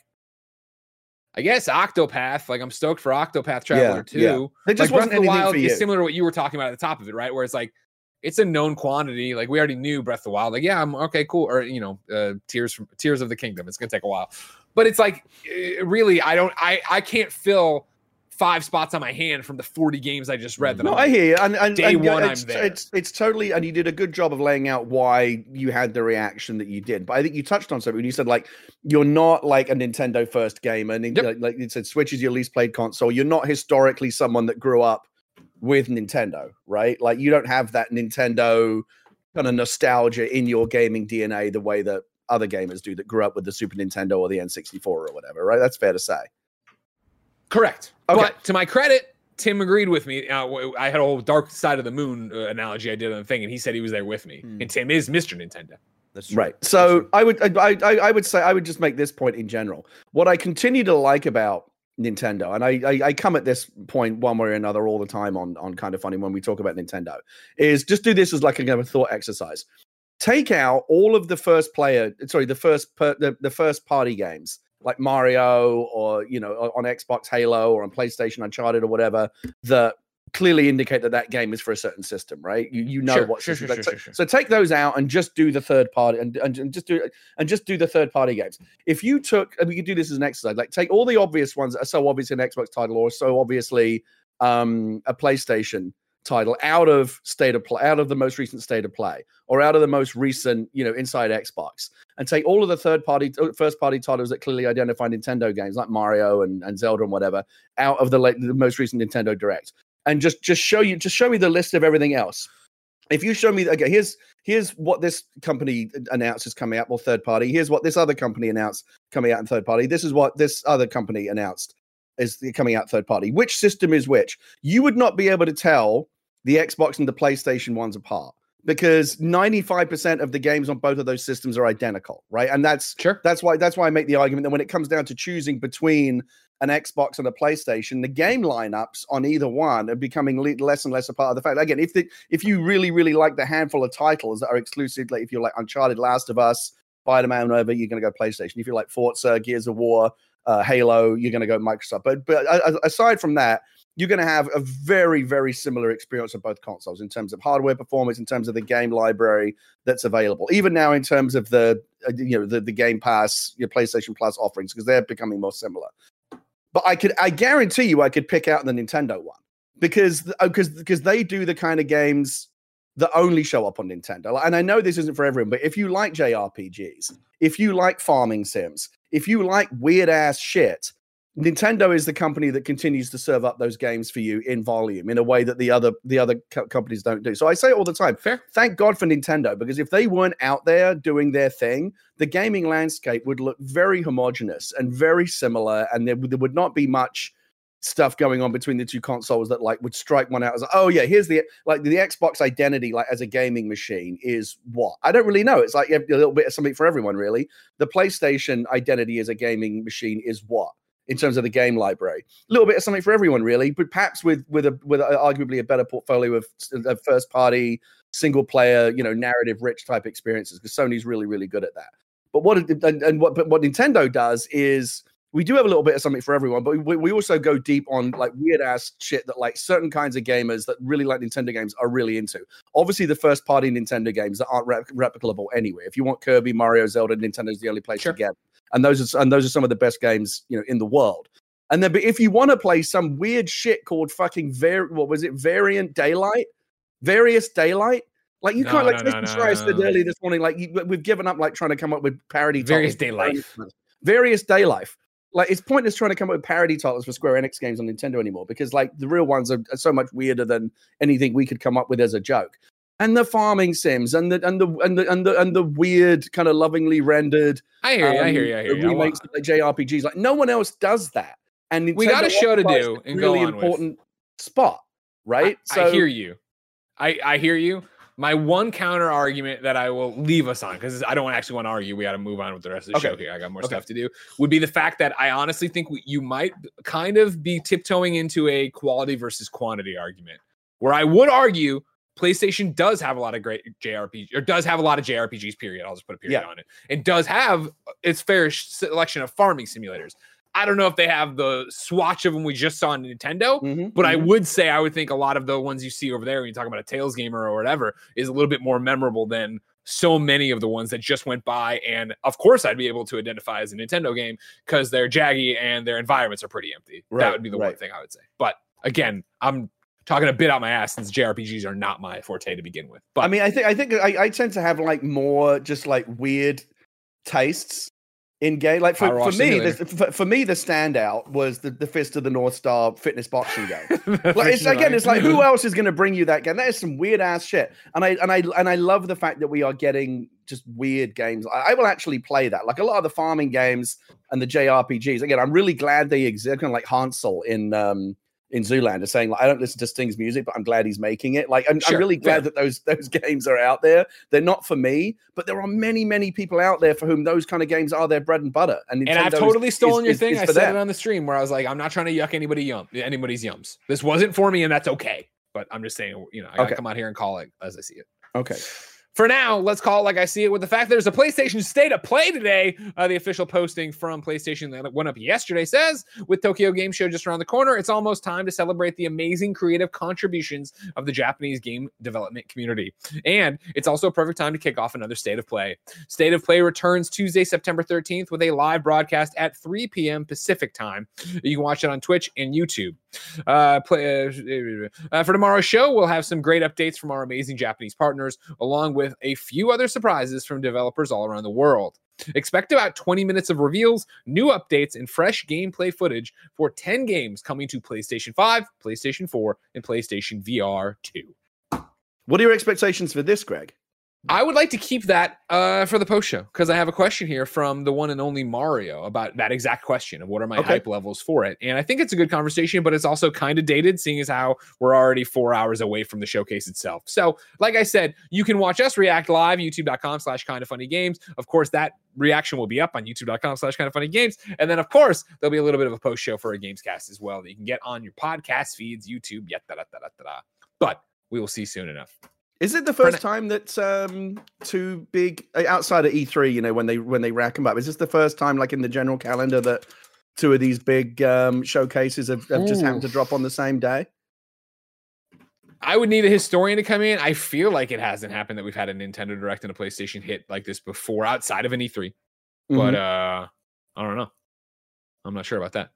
I guess Octopath, like I'm stoked for Octopath Traveler Yeah, too. yeah. There just like wasn't Breath of the anything Wild for you. is similar to what you were talking about at the top of it, right? Where it's like, it's a known quantity. Like we already knew Breath of the Wild. Like, yeah, I'm okay, cool. Or, you know, uh, Tears from Tears of the Kingdom. It's going to take a while. But it's like, eh, really, I don't, I, I can't fill five spots on my hand from the forty games I just read. That No, I'm I like, hear you. And, and, day and, yeah, one, I'm it's, there. It's, it's totally, and you did a good job of laying out why you had the reaction that you did. But I think you touched on something when you said, like, you're not like a Nintendo first gamer. And Yep. like, like you said, Switch is your least played console. You're not historically someone that grew up with Nintendo, right? Like, you don't have that Nintendo kind of nostalgia in your gaming D N A the way that other gamers do that grew up with the Super Nintendo or the N sixty-four or whatever, right? That's fair to say. Correct. Okay. But to my credit, Tim agreed with me. Uh, w- I had a whole Dark Side of the Moon uh, analogy I did on the thing, and he said he was there with me. Hmm. And Tim is Mister Nintendo. That's true. Right. That's So true. I would I, I I would say I would just make this point in general. What I continue to like about Nintendo, and I, I I come at this point one way or another all the time on on Kind of Funny when we talk about Nintendo, is just do this as like a kind of a thought exercise. take out all of the first player, sorry, the first per, the, the first party games like Mario or, you know, on Xbox Halo or on PlayStation Uncharted or whatever, that clearly indicate that that game is for a certain system, right? You you know Sure, what sure, system. sure, Like, sure, so, sure, sure. so take those out and just do the third party and, and, and just do and just do the third party games. If you took, and we could do this as an exercise, like take all the obvious ones that are so obviously an Xbox title or so obviously um, a PlayStation title out of state of play, out of the most recent state of play, or out of the most recent, you know, inside Xbox, and take all of the third party, first party titles that clearly identify Nintendo games like Mario and, and Zelda and whatever out of the late, the most recent Nintendo Direct, and just just show you, just show me the list of everything else. If you show me, okay, here's here's what this company announced is coming out, well, third party. Here's what this other company announced coming out in third party. This is what this other company announced is coming out third party. Which system is which? You would not be able to tell the Xbox and the PlayStation ones apart because ninety-five percent of the games on both of those systems are identical, right? And that's Sure. that's why that's why I make the argument that when it comes down to choosing between an Xbox and a PlayStation, the game lineups on either one are becoming le- less and less a part of the fact. Again, if the if you really really like the handful of titles that are exclusive, like if you're like Uncharted, Last of Us, Spider-Man, whatever, you're going to go PlayStation. If you're like Forza, Gears of War, uh, Halo, you're going to go Microsoft. But but uh, aside from that, you're going to have a very, very similar experience of both consoles in terms of hardware performance, in terms of the game library that's available. Even now, in terms of the uh, you know the, the Game Pass, your PlayStation Plus offerings, because they're becoming more similar. But I could, I guarantee you, I could pick out the Nintendo one because because because they do the kind of games that only show up on Nintendo. And I know this isn't for everyone, but if you like J R P Gs, if you like farming sims, if you like weird ass shit, Nintendo is the company that continues to serve up those games for you in volume in a way that the other the other co- companies don't do. So I say it all the time. Fair. Thank God for Nintendo, because if they weren't out there doing their thing, the gaming landscape would look very homogenous and very similar, and there, there would not be much stuff going on between the two consoles that like would strike one out as, oh yeah, here's the like the Xbox identity like as a gaming machine is what? I don't really know. It's like a little bit of something for everyone, really. The PlayStation identity as a gaming machine is what? In terms of the game library, a little bit of something for everyone, really, but perhaps with with a with a, arguably a better portfolio of, of first party, single player, you know, narrative rich type experiences, because Sony's really really good at that. But what and, and what but what Nintendo does is we do have a little bit of something for everyone, but we, we also go deep on like weird ass shit that like certain kinds of gamers that really like Nintendo games are really into. Obviously, the first party Nintendo games that aren't rep- replicable anyway. If you want Kirby, Mario, Zelda, Nintendo's the only place Sure. to get. And those are and those are some of the best games, you know, in the world. And then, but if you want to play some weird shit called fucking var- what was it, Variant Daylight, Various Daylight, like you No, can't like no, Jason no, no, Schreier no, said no. earlier this morning, like you, we've given up like trying to come up with parody Various titles. Day Life. Various Day Life. Like it's pointless trying to come up with parody titles for Square Enix games on Nintendo anymore, because like the real ones are, are so much weirder than anything we could come up with as a joke. And the farming sims and the and the and the and the and the weird kind of lovingly rendered. I hear you. um, I hear you. I hear the you. I remakes want- of the J R P Gs. Like no one else does that. And We got a Nintendo show to occupies do a and go really on with. important spot, right? I, I hear you. I, I hear you. My one counter argument that I will leave us on, because I don't actually want to argue, we got to move on with the rest of the Okay. show here. I got more Okay. stuff to do. Would be the fact that I honestly think we, you might kind of be tiptoeing into a quality versus quantity argument, where I would argue PlayStation does have a lot of great J R P Gs, or does have a lot of J R P Gs, period. I'll just put a period Yeah. on it. It does have its fair sh- selection of farming simulators. I don't know if they have the swatch of them we just saw on Nintendo, Mhm, but I mhm. would say I would think a lot of the ones you see over there when you talk about a Tales gamer or whatever is a little bit more memorable than so many of the ones that just went by. And of course, I'd be able to identify as a Nintendo game because they're jaggy and their environments are pretty empty. Right, That would be the one right. thing I would say. But again, I'm talking a bit out my ass since J R P Gs are not my forte to begin with. But I mean, I think I think I, I tend to have like more just like weird tastes in game. Like for, Power for Wash me, Simulator. the, for, for me, the standout was the, the Fist of the North Star fitness boxing game. Like it's again, it's like who else is going to bring you that game? That is some weird ass shit. And I and I and I love the fact that we are getting just weird games. I, I will actually play that. Like a lot of the farming games and the J R P Gs. Again, I'm really glad they exist. Kind of like Hansel in um in Zoolander saying like I don't listen to Sting's music, but I'm glad he's making it. Like I'm, Sure, I'm really glad fair. that those those games are out there. They're not for me, but there are many many people out there for whom those kind of games are their bread and butter. And, And I've Nintendo is- totally stolen is- your is- thing. is I for said them. it on the stream where I was like, I'm not trying to yuck anybody yum, anybody's yums. This wasn't for me, and that's okay. But I'm just saying, you know, I gotta Okay. come out here and call it as I see it. Okay. For now, let's call it like I see it with the fact there's a PlayStation State of Play today. Uh, the official posting from PlayStation that went up yesterday says, with Tokyo Game Show just around the corner, it's almost time to celebrate the amazing creative contributions of the Japanese game development community. And it's also a perfect time to kick off another State of Play. State of Play returns Tuesday, September thirteenth with a live broadcast at three p.m. Pacific time. You can watch it on Twitch and YouTube. Uh, play, uh, uh, for tomorrow's show, we'll have some great updates from our amazing Japanese partners, along with a few other surprises from developers all around the world. Expect about twenty minutes of reveals, new updates, and fresh gameplay footage for ten games coming to PlayStation five, PlayStation four, and PlayStation V R two. What are your expectations for this, Greg? I would like to keep that uh, for the post show because I have a question here from the one and only Mario about that exact question of what are my Okay. hype levels for it. And I think it's a good conversation, but it's also kind of dated seeing as how we're already four hours away from the showcase itself. So like I said, you can watch us react live, youtube.com slash kind of funny games. Of course, that reaction will be up on youtube.com slash kind of funny games. And then of course, there'll be a little bit of a post show for a Gamescast as well that you can get on your podcast feeds, YouTube, yet da da da da da. But we will see soon enough. Is it the first time that um, two big uh, outside of E three, you know, when they when they rack them up? Is this the first time, like in the general calendar, that two of these big um, showcases have, have just happened to drop on the same day? I would need a historian to come in. I feel like it hasn't happened that we've had a Nintendo Direct and a PlayStation hit like this before outside of an E three. Mm-hmm. But uh, I don't know. I'm not sure about that.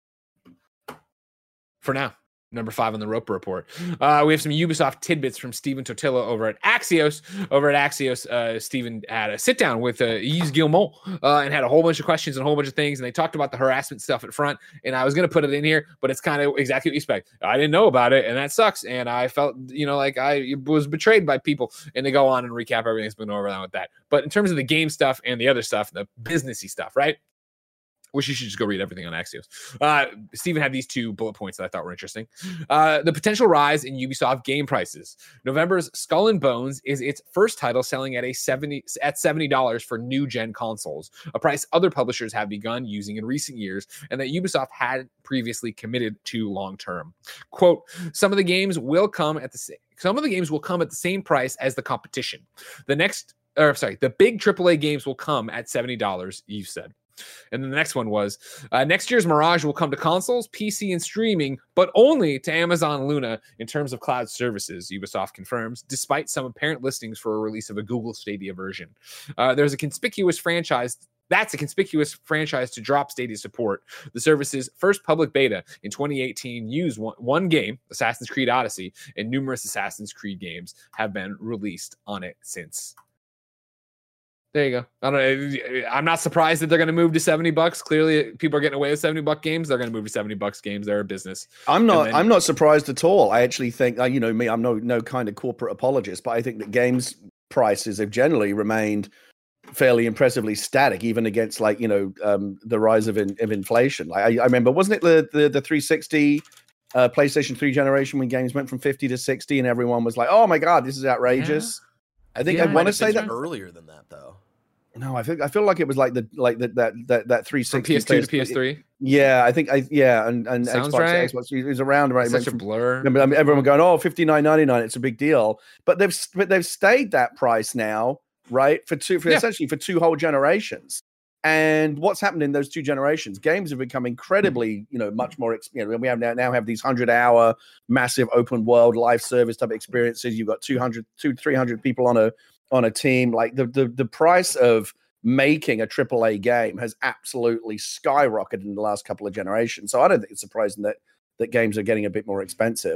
For now. Number five on the Roper Report. Uh, we have some Ubisoft tidbits from Stephen Tortilla over at Axios. Over at Axios, uh, Stephen had a sit down with uh, Yves Guillemot uh, and had a whole bunch of questions and a whole bunch of things. And they talked about the harassment stuff at front. And I was going to put it in here, but it's kind of exactly what you expect. I didn't know about it, and that sucks. And I felt, you know, like I was betrayed by people. And they go on and recap everything that's been going on with that. But in terms of the game stuff and the other stuff, the businessy stuff, right? Wish you should just go read everything on Axios. Uh, Stephen had these two bullet points that I thought were interesting. Uh, the potential rise in Ubisoft game prices. November's Skull and Bones is its first title selling at a seventy at seventy dollars for new gen consoles, a price other publishers have begun using in recent years, and that Ubisoft had previously committed to long term. Quote: Some of the games will come at the same. Some of the games will come at the same price as the competition. The next, or sorry, the big triple A games will come at seventy dollars. Eve said. And then the next one was, uh, next year's Mirage will come to consoles, P C, and streaming, but only to Amazon Luna in terms of cloud services, Ubisoft confirms, despite some apparent listings for a release of a Google Stadia version. Uh, there's a conspicuous franchise That's a conspicuous franchise to drop Stadia support. The service's first public beta in twenty eighteen used one, one game, Assassin's Creed Odyssey, and numerous Assassin's Creed games have been released on it since. There you go. I don't know. I'm not surprised that they're going to move to seventy bucks. Clearly, people are getting away with seventy buck games. They're going to move to seventy bucks games. They're a business. I'm not. then, I'm not surprised at all. I actually think, uh, you know, me. I'm no no kind of corporate apologist, but I think that games prices have generally remained fairly impressively static, even against like you know um, the rise of in, of inflation. Like I, I remember, wasn't it the the, the three sixty uh, PlayStation three generation when games went from fifty to sixty, and everyone was like, "Oh my god, this is outrageous." Yeah. I think Yeah, I want to It's say that earlier than that, though. No, I think I feel like it was like the like the, that that that three sixty P S two to P S three. Yeah, I think I yeah, and and Sounds Xbox, right. Xbox it was around right. It's It went such a from- blur. I mean, everyone going, oh, fifty-nine ninety-nine, it's a big deal. But they've but they've stayed that price now, right? For two for Yeah. essentially for two whole generations. And what's happened in those two generations? Games have become incredibly, you know, much more. ex- You know, we have now, now have these hundred-hour massive open world live service type experiences. You've got two hundred, two, three hundred people on a on a team. Like the the the price of making a triple A game has absolutely skyrocketed in the last couple of generations. So I don't think it's surprising that that games are getting a bit more expensive.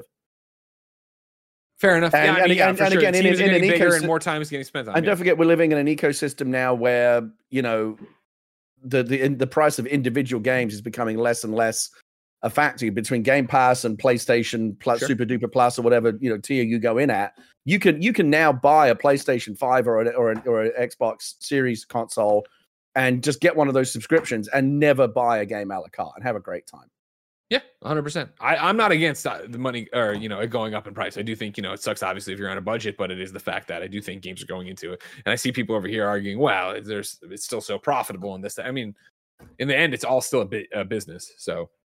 Fair enough. And- yeah, I and mean, yeah, again- for and sure. again, in- Teams are in getting an bigger ecosystem- and more time is getting spent on. And yeah. don't forget, we're living in an ecosystem now where you know the the in, the price of individual games is becoming less and less a factor between Game Pass and PlayStation Plus, Sure. Super Duper Plus, or whatever you know tier you go in at. You can you can now buy a PlayStation Five or a, or a, or an Xbox Series console and just get one of those subscriptions and never buy a game a la carte and have a great time. Yeah, one hundred percent. I, I'm not against uh, the money or, you know, it going up in price. I do think, you know, it sucks, obviously, if you're on a budget, but it is the fact that I do think games are going into it. And I see people over here arguing, well, there's it's still so profitable in this. I mean, in the end, it's all still a, bit, a business. So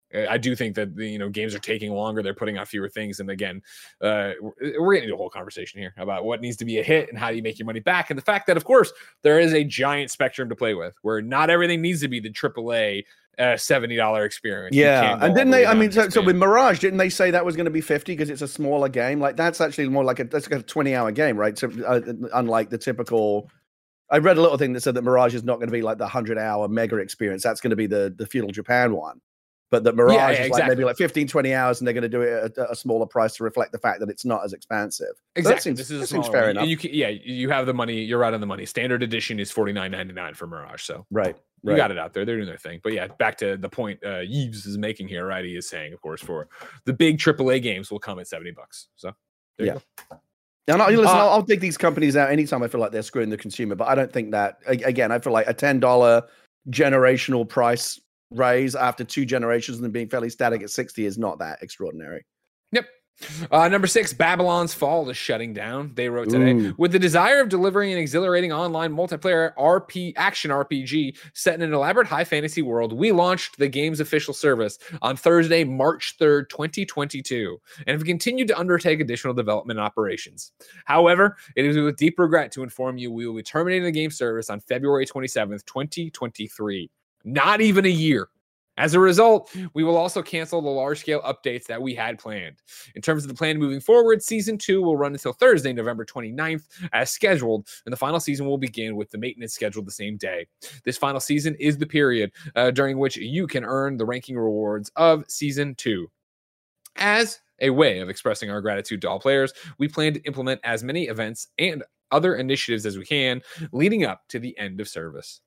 I do think that the, you know, games are taking longer. They're putting out fewer things. And again, uh, we're getting into a whole conversation here about what needs to be a hit and how do you make your money back. And the fact that, of course, there is a giant spectrum to play with where not everything needs to be the triple A uh, seventy dollars experience. Yeah. And didn't they, I mean, so, so with Mirage, didn't they say that was going to be fifty because it's a smaller game? Like that's actually more like a, that's like a twenty hour game, right? So uh, unlike the typical, I read a little thing that said that Mirage is not going to be like the hundred hour mega experience. That's going to be the, the Feudal Japan one. But the Mirage yeah, yeah, is exactly. like maybe like fifteen, twenty hours, and they're going to do it at a smaller price to reflect the fact that it's not as expensive. Exactly. So that seems, this is that seems fair one. enough. You can, yeah, you have the money. You're right on the money. Standard edition is forty-nine ninety-nine for Mirage. So right, you right. got it out there. They're doing their thing. But yeah, back to the point uh, Yves is making here, right? He is saying, of course, for the big triple A games will come at seventy bucks. So there yeah. you go. And I'll, listen, uh, I'll, I'll dig these companies out anytime I feel like they're screwing the consumer. But I don't think that, again, I feel like a ten dollars generational price raise after two generations and then being fairly static at sixty is not that extraordinary. Yep. Uh, number six, Babylon's Fall is shutting down. They wrote today, Ooh. with the desire of delivering an exhilarating online multiplayer R P action R P G set in an elaborate high fantasy world, we launched the game's official service on Thursday, March third, twenty twenty-two, and have continued to undertake additional development operations. However, it is with deep regret to inform you we will be terminating the game service on February twenty-seventh, twenty twenty-three. Not even a year. As a result, we will also cancel the large-scale updates that we had planned. In terms of the plan moving forward, Season two will run until Thursday, November twenty-ninth, as scheduled, and the final season will begin with the maintenance scheduled the same day. This final season is the period uh, during which you can earn the ranking rewards of Season two. As a way of expressing our gratitude to all players, we plan to implement as many events and other initiatives as we can, leading up to the end of service.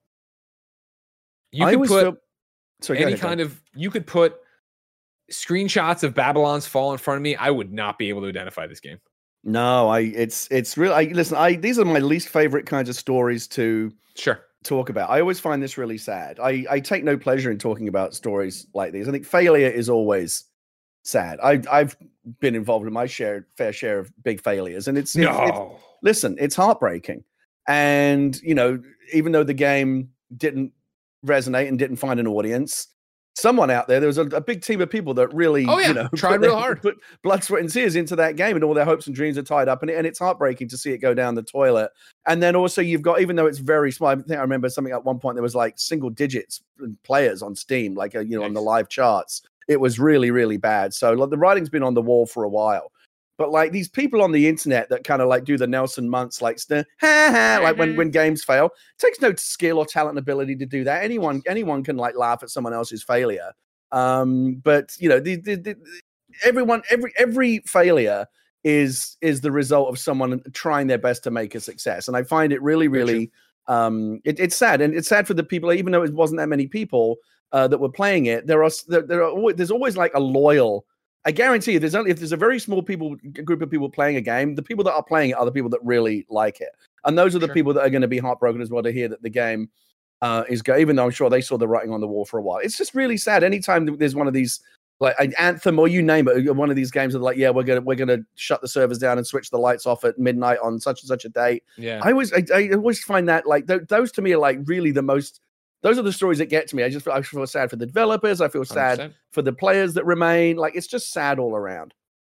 You I can put... Feel- Sorry, any ahead, kind of, you could put screenshots of Babylon's Fall in front of me. I would not be able to identify this game. No, I, it's, it's real. I listen, I, these are my least favorite kinds of stories to sure talk about. I always find this really sad. I, I take no pleasure in talking about stories like these. I think failure is always sad. I, I've been involved in my share, fair share of big failures, and it's, no. it's, it's listen, it's heartbreaking. And, you know, even though the game didn't resonate and didn't find an audience, someone out there, there was a, a big team of people that really, oh, yeah. you know, tried real hard, put blood, sweat, and tears into that game, and all their hopes and dreams are tied up in it. And it's heartbreaking to see it go down the toilet. And then also you've got, even though it's very small, I think I remember something at one point there was like single digits players on Steam, like, you know, nice. on the live charts. It was really, really bad. So like, the writing's been on the wall for a while. But like these people on the internet that kind of like do the Nelson Muntz, like, st- ha, ha, like when, when games fail, it takes no skill or talent and ability to do that. Anyone anyone can like laugh at someone else's failure. Um, but you know, the, the, the, everyone, every every failure is is the result of someone trying their best to make a success. And I find it really, really, um, it, it's sad, and it's sad for the people, even though it wasn't that many people uh, that were playing it. There are there, there are always, there's always like a loyal. I guarantee you, there's only if there's a very small people group of people playing a game, the people that are playing it are the people that really like it, and those are the sure. people that are going to be heartbroken as well to hear that the game uh, is go. Even though I'm sure they saw the writing on the wall for a while, it's just really sad. Anytime there's one of these, like an Anthem or you name it, one of these games that are like, yeah, we're gonna we're gonna shut the servers down and switch the lights off at midnight on such and such a date. Yeah, I always I, I always find that like th- those to me are like really the most. Those are the stories that get to me. I just feel, I feel sad for the developers. I feel sad one hundred percent for the players that remain. Like, it's just sad all around.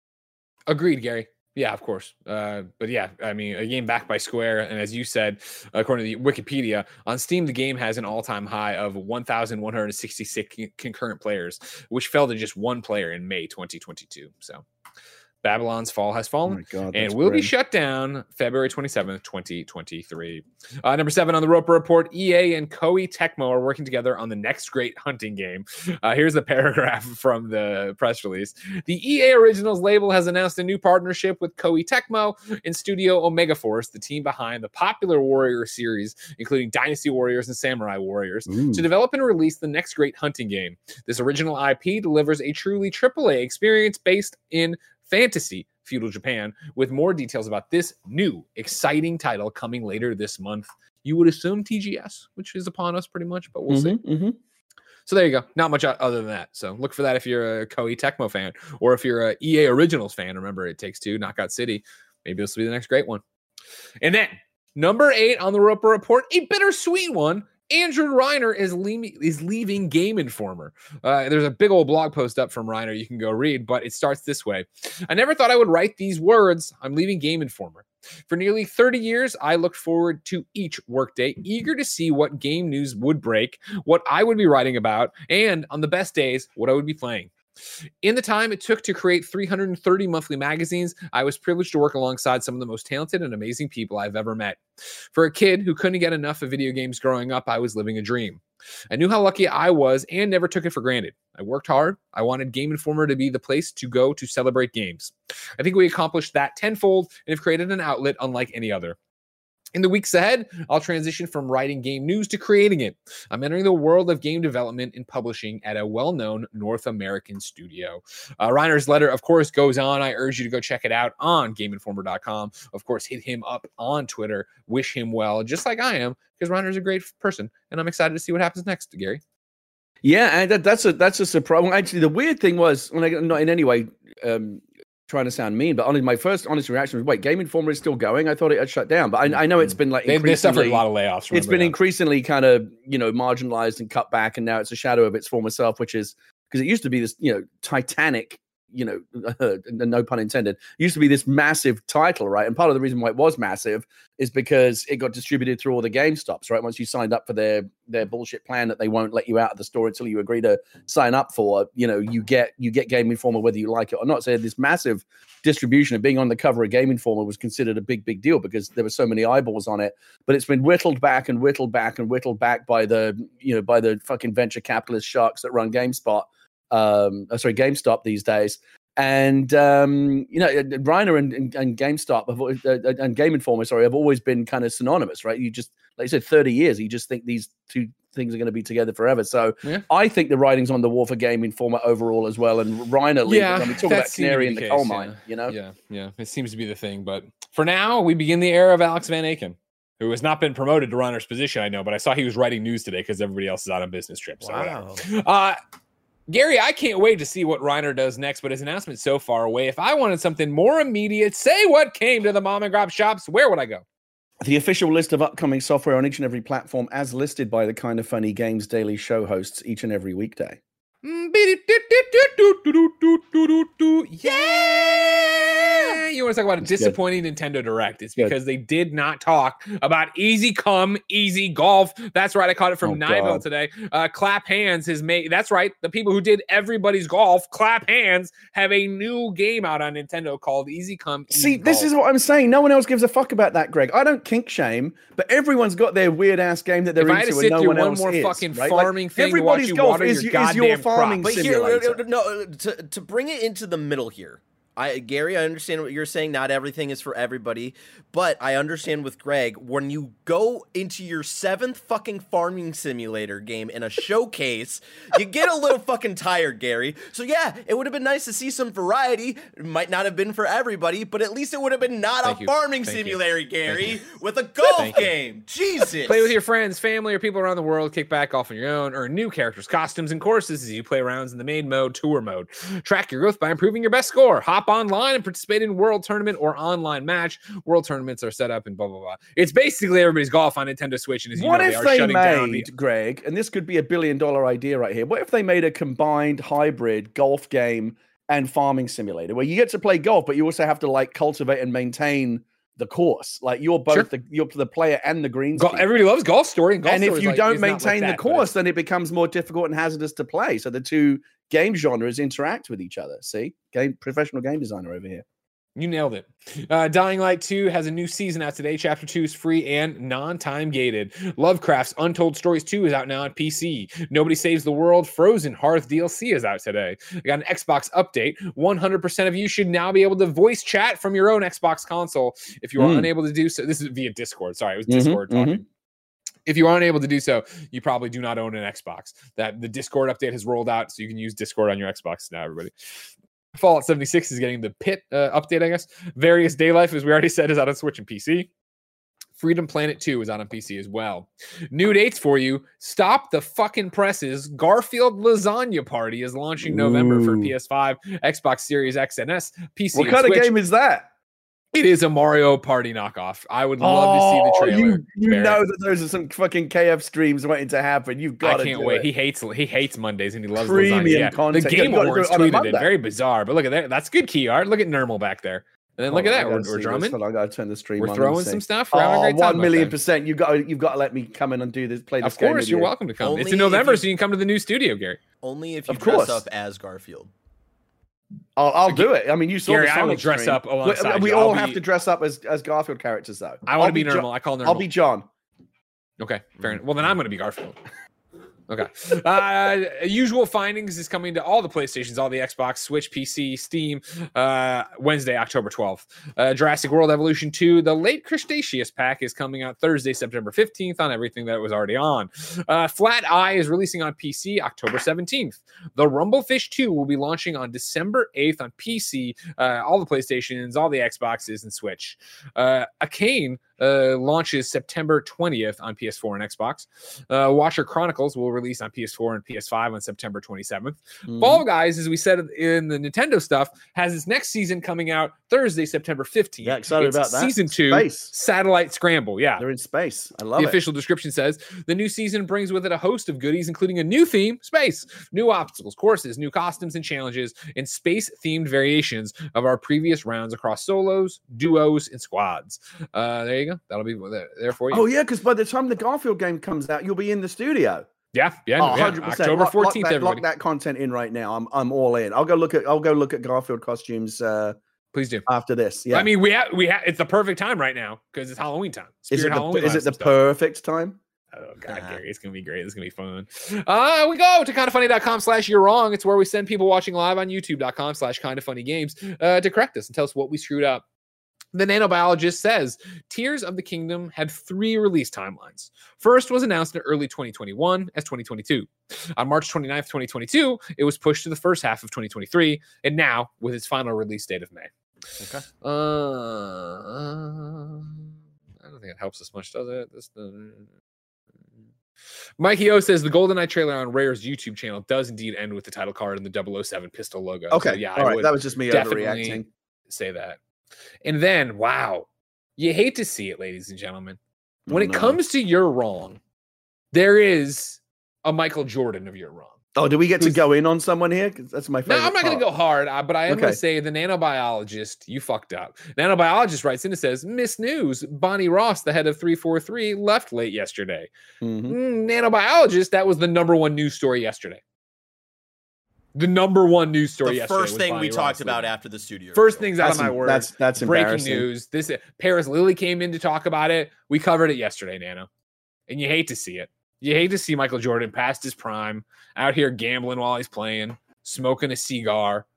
Agreed, Gary. Yeah, of course. Uh, but yeah, I mean, a game backed by Square. And as you said, according to the Wikipedia, on Steam, the game has an all-time high of one thousand one hundred sixty-six concurrent players, which fell to just one player in May twenty twenty-two. So Babylon's Fall has fallen, oh God, and will grim. be shut down February twenty-seventh, twenty twenty-three. Uh, number seven on the Roper Report, E A and Koei Tecmo are working together on the next great hunting game. Uh, here's a paragraph from the press release. The E A Originals label has announced a new partnership with Koei Tecmo and Studio Omega Force, the team behind the popular Warrior series, including Dynasty Warriors and Samurai Warriors, Ooh. to develop and release the next great hunting game. This original I P delivers a truly triple A experience based in fantasy feudal Japan, with more details about this new exciting title coming later this month. You would assume T G S, which is upon us pretty much, but we'll mm-hmm, see. Mm-hmm. So there you go. Not much other than that. So look for that if you're a Koei Tecmo fan, or if you're a E A Originals fan. Remember, It Takes Two, Knockout City. Maybe this will be the next great one. And then number eight on the Roper Report, a bittersweet one. Andrew Reiner is, le- is leaving Game Informer. Uh, there's a big old blog post up from Reiner you can go read, but it starts this way. I never thought I would write these words. I'm leaving Game Informer. For nearly thirty years, I looked forward to each workday, eager to see what game news would break, what I would be writing about, and on the best days, what I would be playing. In the time it took to create three hundred thirty monthly magazines, I was privileged to work alongside some of the most talented and amazing people I've ever met. For a kid who couldn't get enough of video games growing up, I was living a dream. I knew how lucky I was and never took it for granted. I worked hard. I wanted Game Informer to be the place to go to celebrate games. I think we accomplished that tenfold and have created an outlet unlike any other. In the weeks ahead, I'll transition from writing game news to creating it. I'm entering the world of game development and publishing at a well-known North American studio. Uh, Reiner's letter, of course, goes on. I urge you to go check it out on Game Informer dot com. Of course, hit him up on Twitter. Wish him well, just like I am, because Reiner's a great person, and I'm excited to see what happens next, Gary. Yeah, and that, that's a that's a surprise. Well, actually, the weird thing was, when I not in any way um, trying to sound mean, but honestly, my first honest reaction was, wait, Game Informer is still going? I thought it had shut down, but I, I know it's been like they, they suffered a lot of layoffs. It's been that. increasingly kind of, you know, marginalized and cut back, and now it's a shadow of its former self, which is because it used to be this, you know, titanic, you know, uh, no pun intended, it used to be this massive title, right? And part of the reason why it was massive is because it got distributed through all the GameStops, right? Once you signed up for their their bullshit plan that they won't let you out of the store until you agree to sign up for, you know, you get you get Game Informer whether you like it or not. So this massive distribution of being on the cover of Game Informer was considered a big, big deal because there were so many eyeballs on it. But it's been whittled back and whittled back and whittled back by the, you know, by the fucking venture capitalist sharks that run GameSpot. Um, oh, sorry, GameStop these days. And um, you know, Reiner and, and, and GameStop have, uh, and Game Informer, sorry, have always been kind of synonymous, right? You just, like I said, thirty years. You just think these two things are going to be together forever. So yeah. I think the writing's on the wall for Game Informer overall as well. And Reiner, leaving, yeah, I mean, talk about canary in the, the coal mine, yeah. you know? Yeah, yeah, it seems to be the thing. But for now, we begin the era of Alex Van Aken, who has not been promoted to Reiner's position, I know, but I saw he was writing news today because everybody else is out on business trips. Wow. So uh, Gary, I can't wait to see what Reiner does next, but his announcement's so far away. If I wanted something more immediate, say what came to the mom and grab shops, where would I go? The official list of upcoming software on each and every platform as listed by the Kind of Funny Games Daily show hosts each and every weekday. Yeah! You want to talk about a disappointing Good. Nintendo Direct? It's because Good. they did not talk about Easy Come, Easy Golf. That's right. I caught it from oh, Nivell today. Uh, Clap Hands has made, that's right. The people who did Everybody's Golf, Clap Hands, have a new game out on Nintendo called Easy Come, Easy See, Golf. This is what I'm saying. No one else gives a fuck about that, Greg. I don't kink shame, but everyone's got their weird ass game that they're if into and no one else more is. Fucking right? farming like, thing Everybody's Golf is, your is your farming but simulator. Here, no, to, to bring it into the middle here. I, Gary, I understand what you're saying. Not everything is for everybody, but I understand with Greg, when you go into your seventh fucking farming simulator game in a showcase, you get a little fucking tired, Gary. So yeah, it would have been nice to see some variety. It might not have been for everybody, but at least it would have been not Thank a you. farming Thank simulator, you. Gary, with a golf game. Jesus. Play with your friends, family, or people around the world. Kick back off on your own. Earn new characters, costumes, and courses as you play rounds in the main mode, tour mode. Track your growth by improving your best score. Hop online and participate in world tournament or online match. World tournaments are set up and blah blah blah. It's basically Everybody's Golf on Nintendo Switch. And as you what know, if they, are they shutting made, down the- Greg, and this could be a billion dollar idea right here. What if they made a combined hybrid golf game and farming simulator where you get to play golf, but you also have to like cultivate and maintain the course? Like you're both sure. the you're the player and the greens. Go- everybody loves Golf Story, and, golf and if you like, don't maintain like the that, course, then it becomes more difficult and hazardous to play. So the two game genres interact with each other. See, game professional game designer over here. You nailed it. Uh, Dying Light two has a new season out today. Chapter two is free and non-time gated. Lovecraft's Untold Stories two is out now on P C. Nobody Saves the World Frozen Hearth D L C is out today. I got an Xbox update. one hundred percent of you should now be able to voice chat from your own Xbox console. If you are mm. unable to do so, this is via Discord. Sorry, it was Discord mm-hmm, talking. Mm-hmm. If you are unable to do so, you probably do not own an Xbox. That the Discord update has rolled out, so you can use Discord on your Xbox now, everybody. Fallout seventy-six is getting the Pit uh, update, I guess. Various Day Life, as we already said, is out on Switch and P C. Freedom Planet two is out on P C as well. New dates for you. Stop the fucking presses. Garfield Lasagna Party is launching November Ooh. for P S five, Xbox Series X and S, P C What and kind Switch. of game is that? It is a Mario Party knockoff. I would love to see the trailer. You, you Barrett. know that those are some fucking K F streams waiting to happen. You've got I to. can't do wait. It. He hates he hates Mondays and he loves Premium lasagna. Yeah. content. The Game You gotta do Awards it on a tweeted it. Monday. Very bizarre, but look at that. That's good key art. Look at Nermal back there. And then look Hold at on, that. I We're, gotta we're see drumming. this. Hold on, I gotta turn the stream We're on. throwing and some see. stuff. We're having a Oh, great time one million out there. percent. You got you've got to let me come in and do this. Play this Of game course, with you're you. welcome to come. Only it's in if November, you- so you can come to the new studio, Gary. Only if you Of dress course. up as Garfield. I'll, I'll do it. I mean, you saw Gary, the I will Sonic dress stream. up alongside We, we you. all I'll have be- to dress up as, as Garfield characters, though. I want I'll to be Jo- Nermal. I call Nermal. I'll be John. Okay, fair enough. Well, then I'm going to be Garfield. Okay. Uh, usual findings is coming to all the PlayStations, all the Xbox, Switch, P C, Steam, uh, Wednesday, October twelfth. Uh, Jurassic World Evolution two, the late Cretaceous pack is coming out Thursday, September fifteenth on everything that was already on. Uh, Flat Eye is releasing on P C October seventeenth. The Rumblefish two will be launching on December eighth on P C, uh, all the PlayStations, all the Xboxes, and Switch. Uh, Arcane uh, launches September twentieth on P S four and Xbox. Uh, Watcher Chronicles will release on P S four and P S five on September twenty-seventh. Mhm. Fall Guys, as we said in the Nintendo stuff, has its next season coming out Thursday, September fifteenth. Yeah, excited It's about that. Season two, Space. Satellite Scramble. Yeah. They're in space. I love The it. official description says the new season brings with it a host of goodies, including a new theme, space, new obstacles, courses, new costumes and challenges, and space-themed variations of our previous rounds across solos, duos, and squads. Uh, there you go. That'll be there, there for you. Oh yeah, because by the time the Garfield game comes out, you'll be in the studio. yeah, yeah, Oh, yeah. one hundred percent. October Lock- fourteenth, lock that, everybody. lock that content in right now. I'm I'm all in. I'll go look at I'll go look at Garfield costumes uh, Please do. after this. Yeah. I mean, we have we have it's the perfect time right now because it's Halloween time. is Spirit it the, Halloween is will it the have some stuff. perfect time? Oh god, Uh-huh. Gary, it's gonna be great. It's gonna be fun. Uh, we go to kindafunny.com slash you're wrong. It's where we send people watching live on youtube.com slash kindafunnygames uh, to correct us and tell us what we screwed up. The nanobiologist says Tears of the Kingdom had three release timelines. First was announced in early twenty twenty-one as twenty twenty-two. On March twenty-ninth, twenty twenty-two, it was pushed to the first half of twenty twenty-three, and now with its final release date of May. Okay. Uh, I don't think it helps us much, does it? This, uh, Mikey O says the GoldenEye trailer on Rare's YouTube channel does indeed end with the title card and the double oh seven pistol logo. So, Okay. yeah, All I right. would That was just me definitely overreacting. say that. And then, wow, you hate to see it, ladies and gentlemen. When Oh, it no. comes to You're Wrong, there is a Michael Jordan of You're Wrong. Oh, do we get to who's- go in on someone here? 'Cause that's my favorite. Now, I'm not going to part. go hard, uh, but I am going Okay. to say the nanobiologist, you fucked up. Nanobiologist writes in and says, Miss News, Bonnie Ross, the head of three forty-three, left late yesterday. Mhm. Mm, nanobiologist, that was the number one news story yesterday. The number one news story The yesterday. first was thing we Bonnie talked Ross about leaving. after the studio. First reveal. things out That's of my em- word. that's- that's breaking embarrassing. news. This Paris Lily came in to talk about it. We covered it yesterday, Nano. And you hate to see it. You hate to see Michael Jordan past his prime, out here gambling while he's playing, smoking a cigar.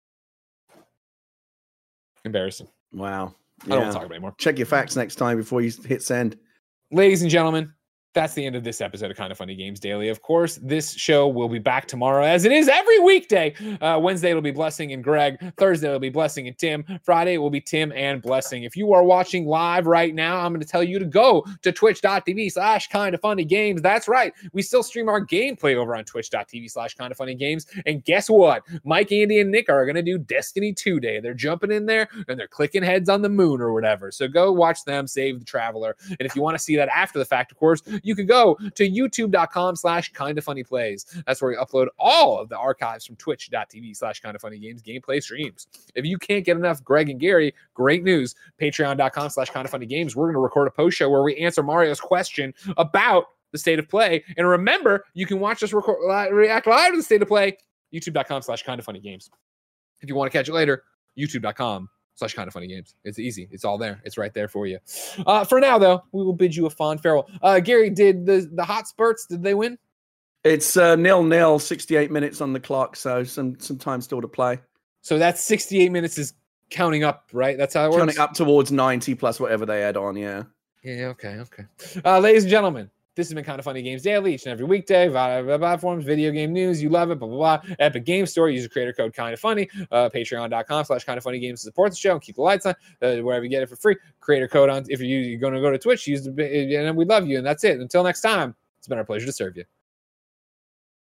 Embarrassing. Wow. I don't want Yeah. to talk about it anymore. Check your facts next time before you hit send. Ladies and gentlemen, that's the end of this episode of Kind of Funny Games Daily. Of course, this show will be back tomorrow, as it is every weekday. Uh, Wednesday, it'll be Blessing and Greg. Thursday, it'll be Blessing and Tim. Friday, it will be Tim and Blessing. If you are watching live right now, I'm going to tell you to go to twitch.tv slash Kind of Funny Games. That's right. We still stream our gameplay over on twitch.tv slash Kind of Funny Games. And guess what? Mike, Andy, and Nick are going to do Destiny two Day. They're jumping in there and they're clicking heads on the moon or whatever. So go watch them, Save the Traveler. And if you want to see that after the fact, of course, you could go to youtube.com slash kind of funny plays. That's where we upload all of the archives from twitch.tv slash kind of funny games gameplay streams. If you can't get enough Greg and Gary, great news. Patreon.com slash kind of funny games. We're going to record a post show where we answer Mario's question about the state of play. And remember, you can watch us record, li- react live to the state of play. youtube.com slash kind of funny games. If you want to catch it later, youtube.com slash kind of funny games. It's easy. It's all there. It's right there for you. Uh, for now, though, we will bid you a fond farewell. Uh, Gary, did the, the hot spurts, did they win? It's uh, nil nil, sixty-eight minutes on the clock, so some some time still to play. So that's sixty-eight minutes is counting up, right? That's how it works? Counting up towards ninety plus whatever they add on, yeah. Yeah, okay, okay. Uh, ladies and gentlemen, this has been Kind of Funny Games Daily, each and every weekday, via platforms, video game news, you love it, blah, blah, blah. Epic Game Store, use the creator code Kind of Funny, uh, patreon.com slash Kind of Funny Games to support the show and keep the lights on, uh, wherever you get it for free. Creator code on, if you're, you're going to go to Twitch, use the, and we love you, and that's it. Until next time, it's been our pleasure to serve you.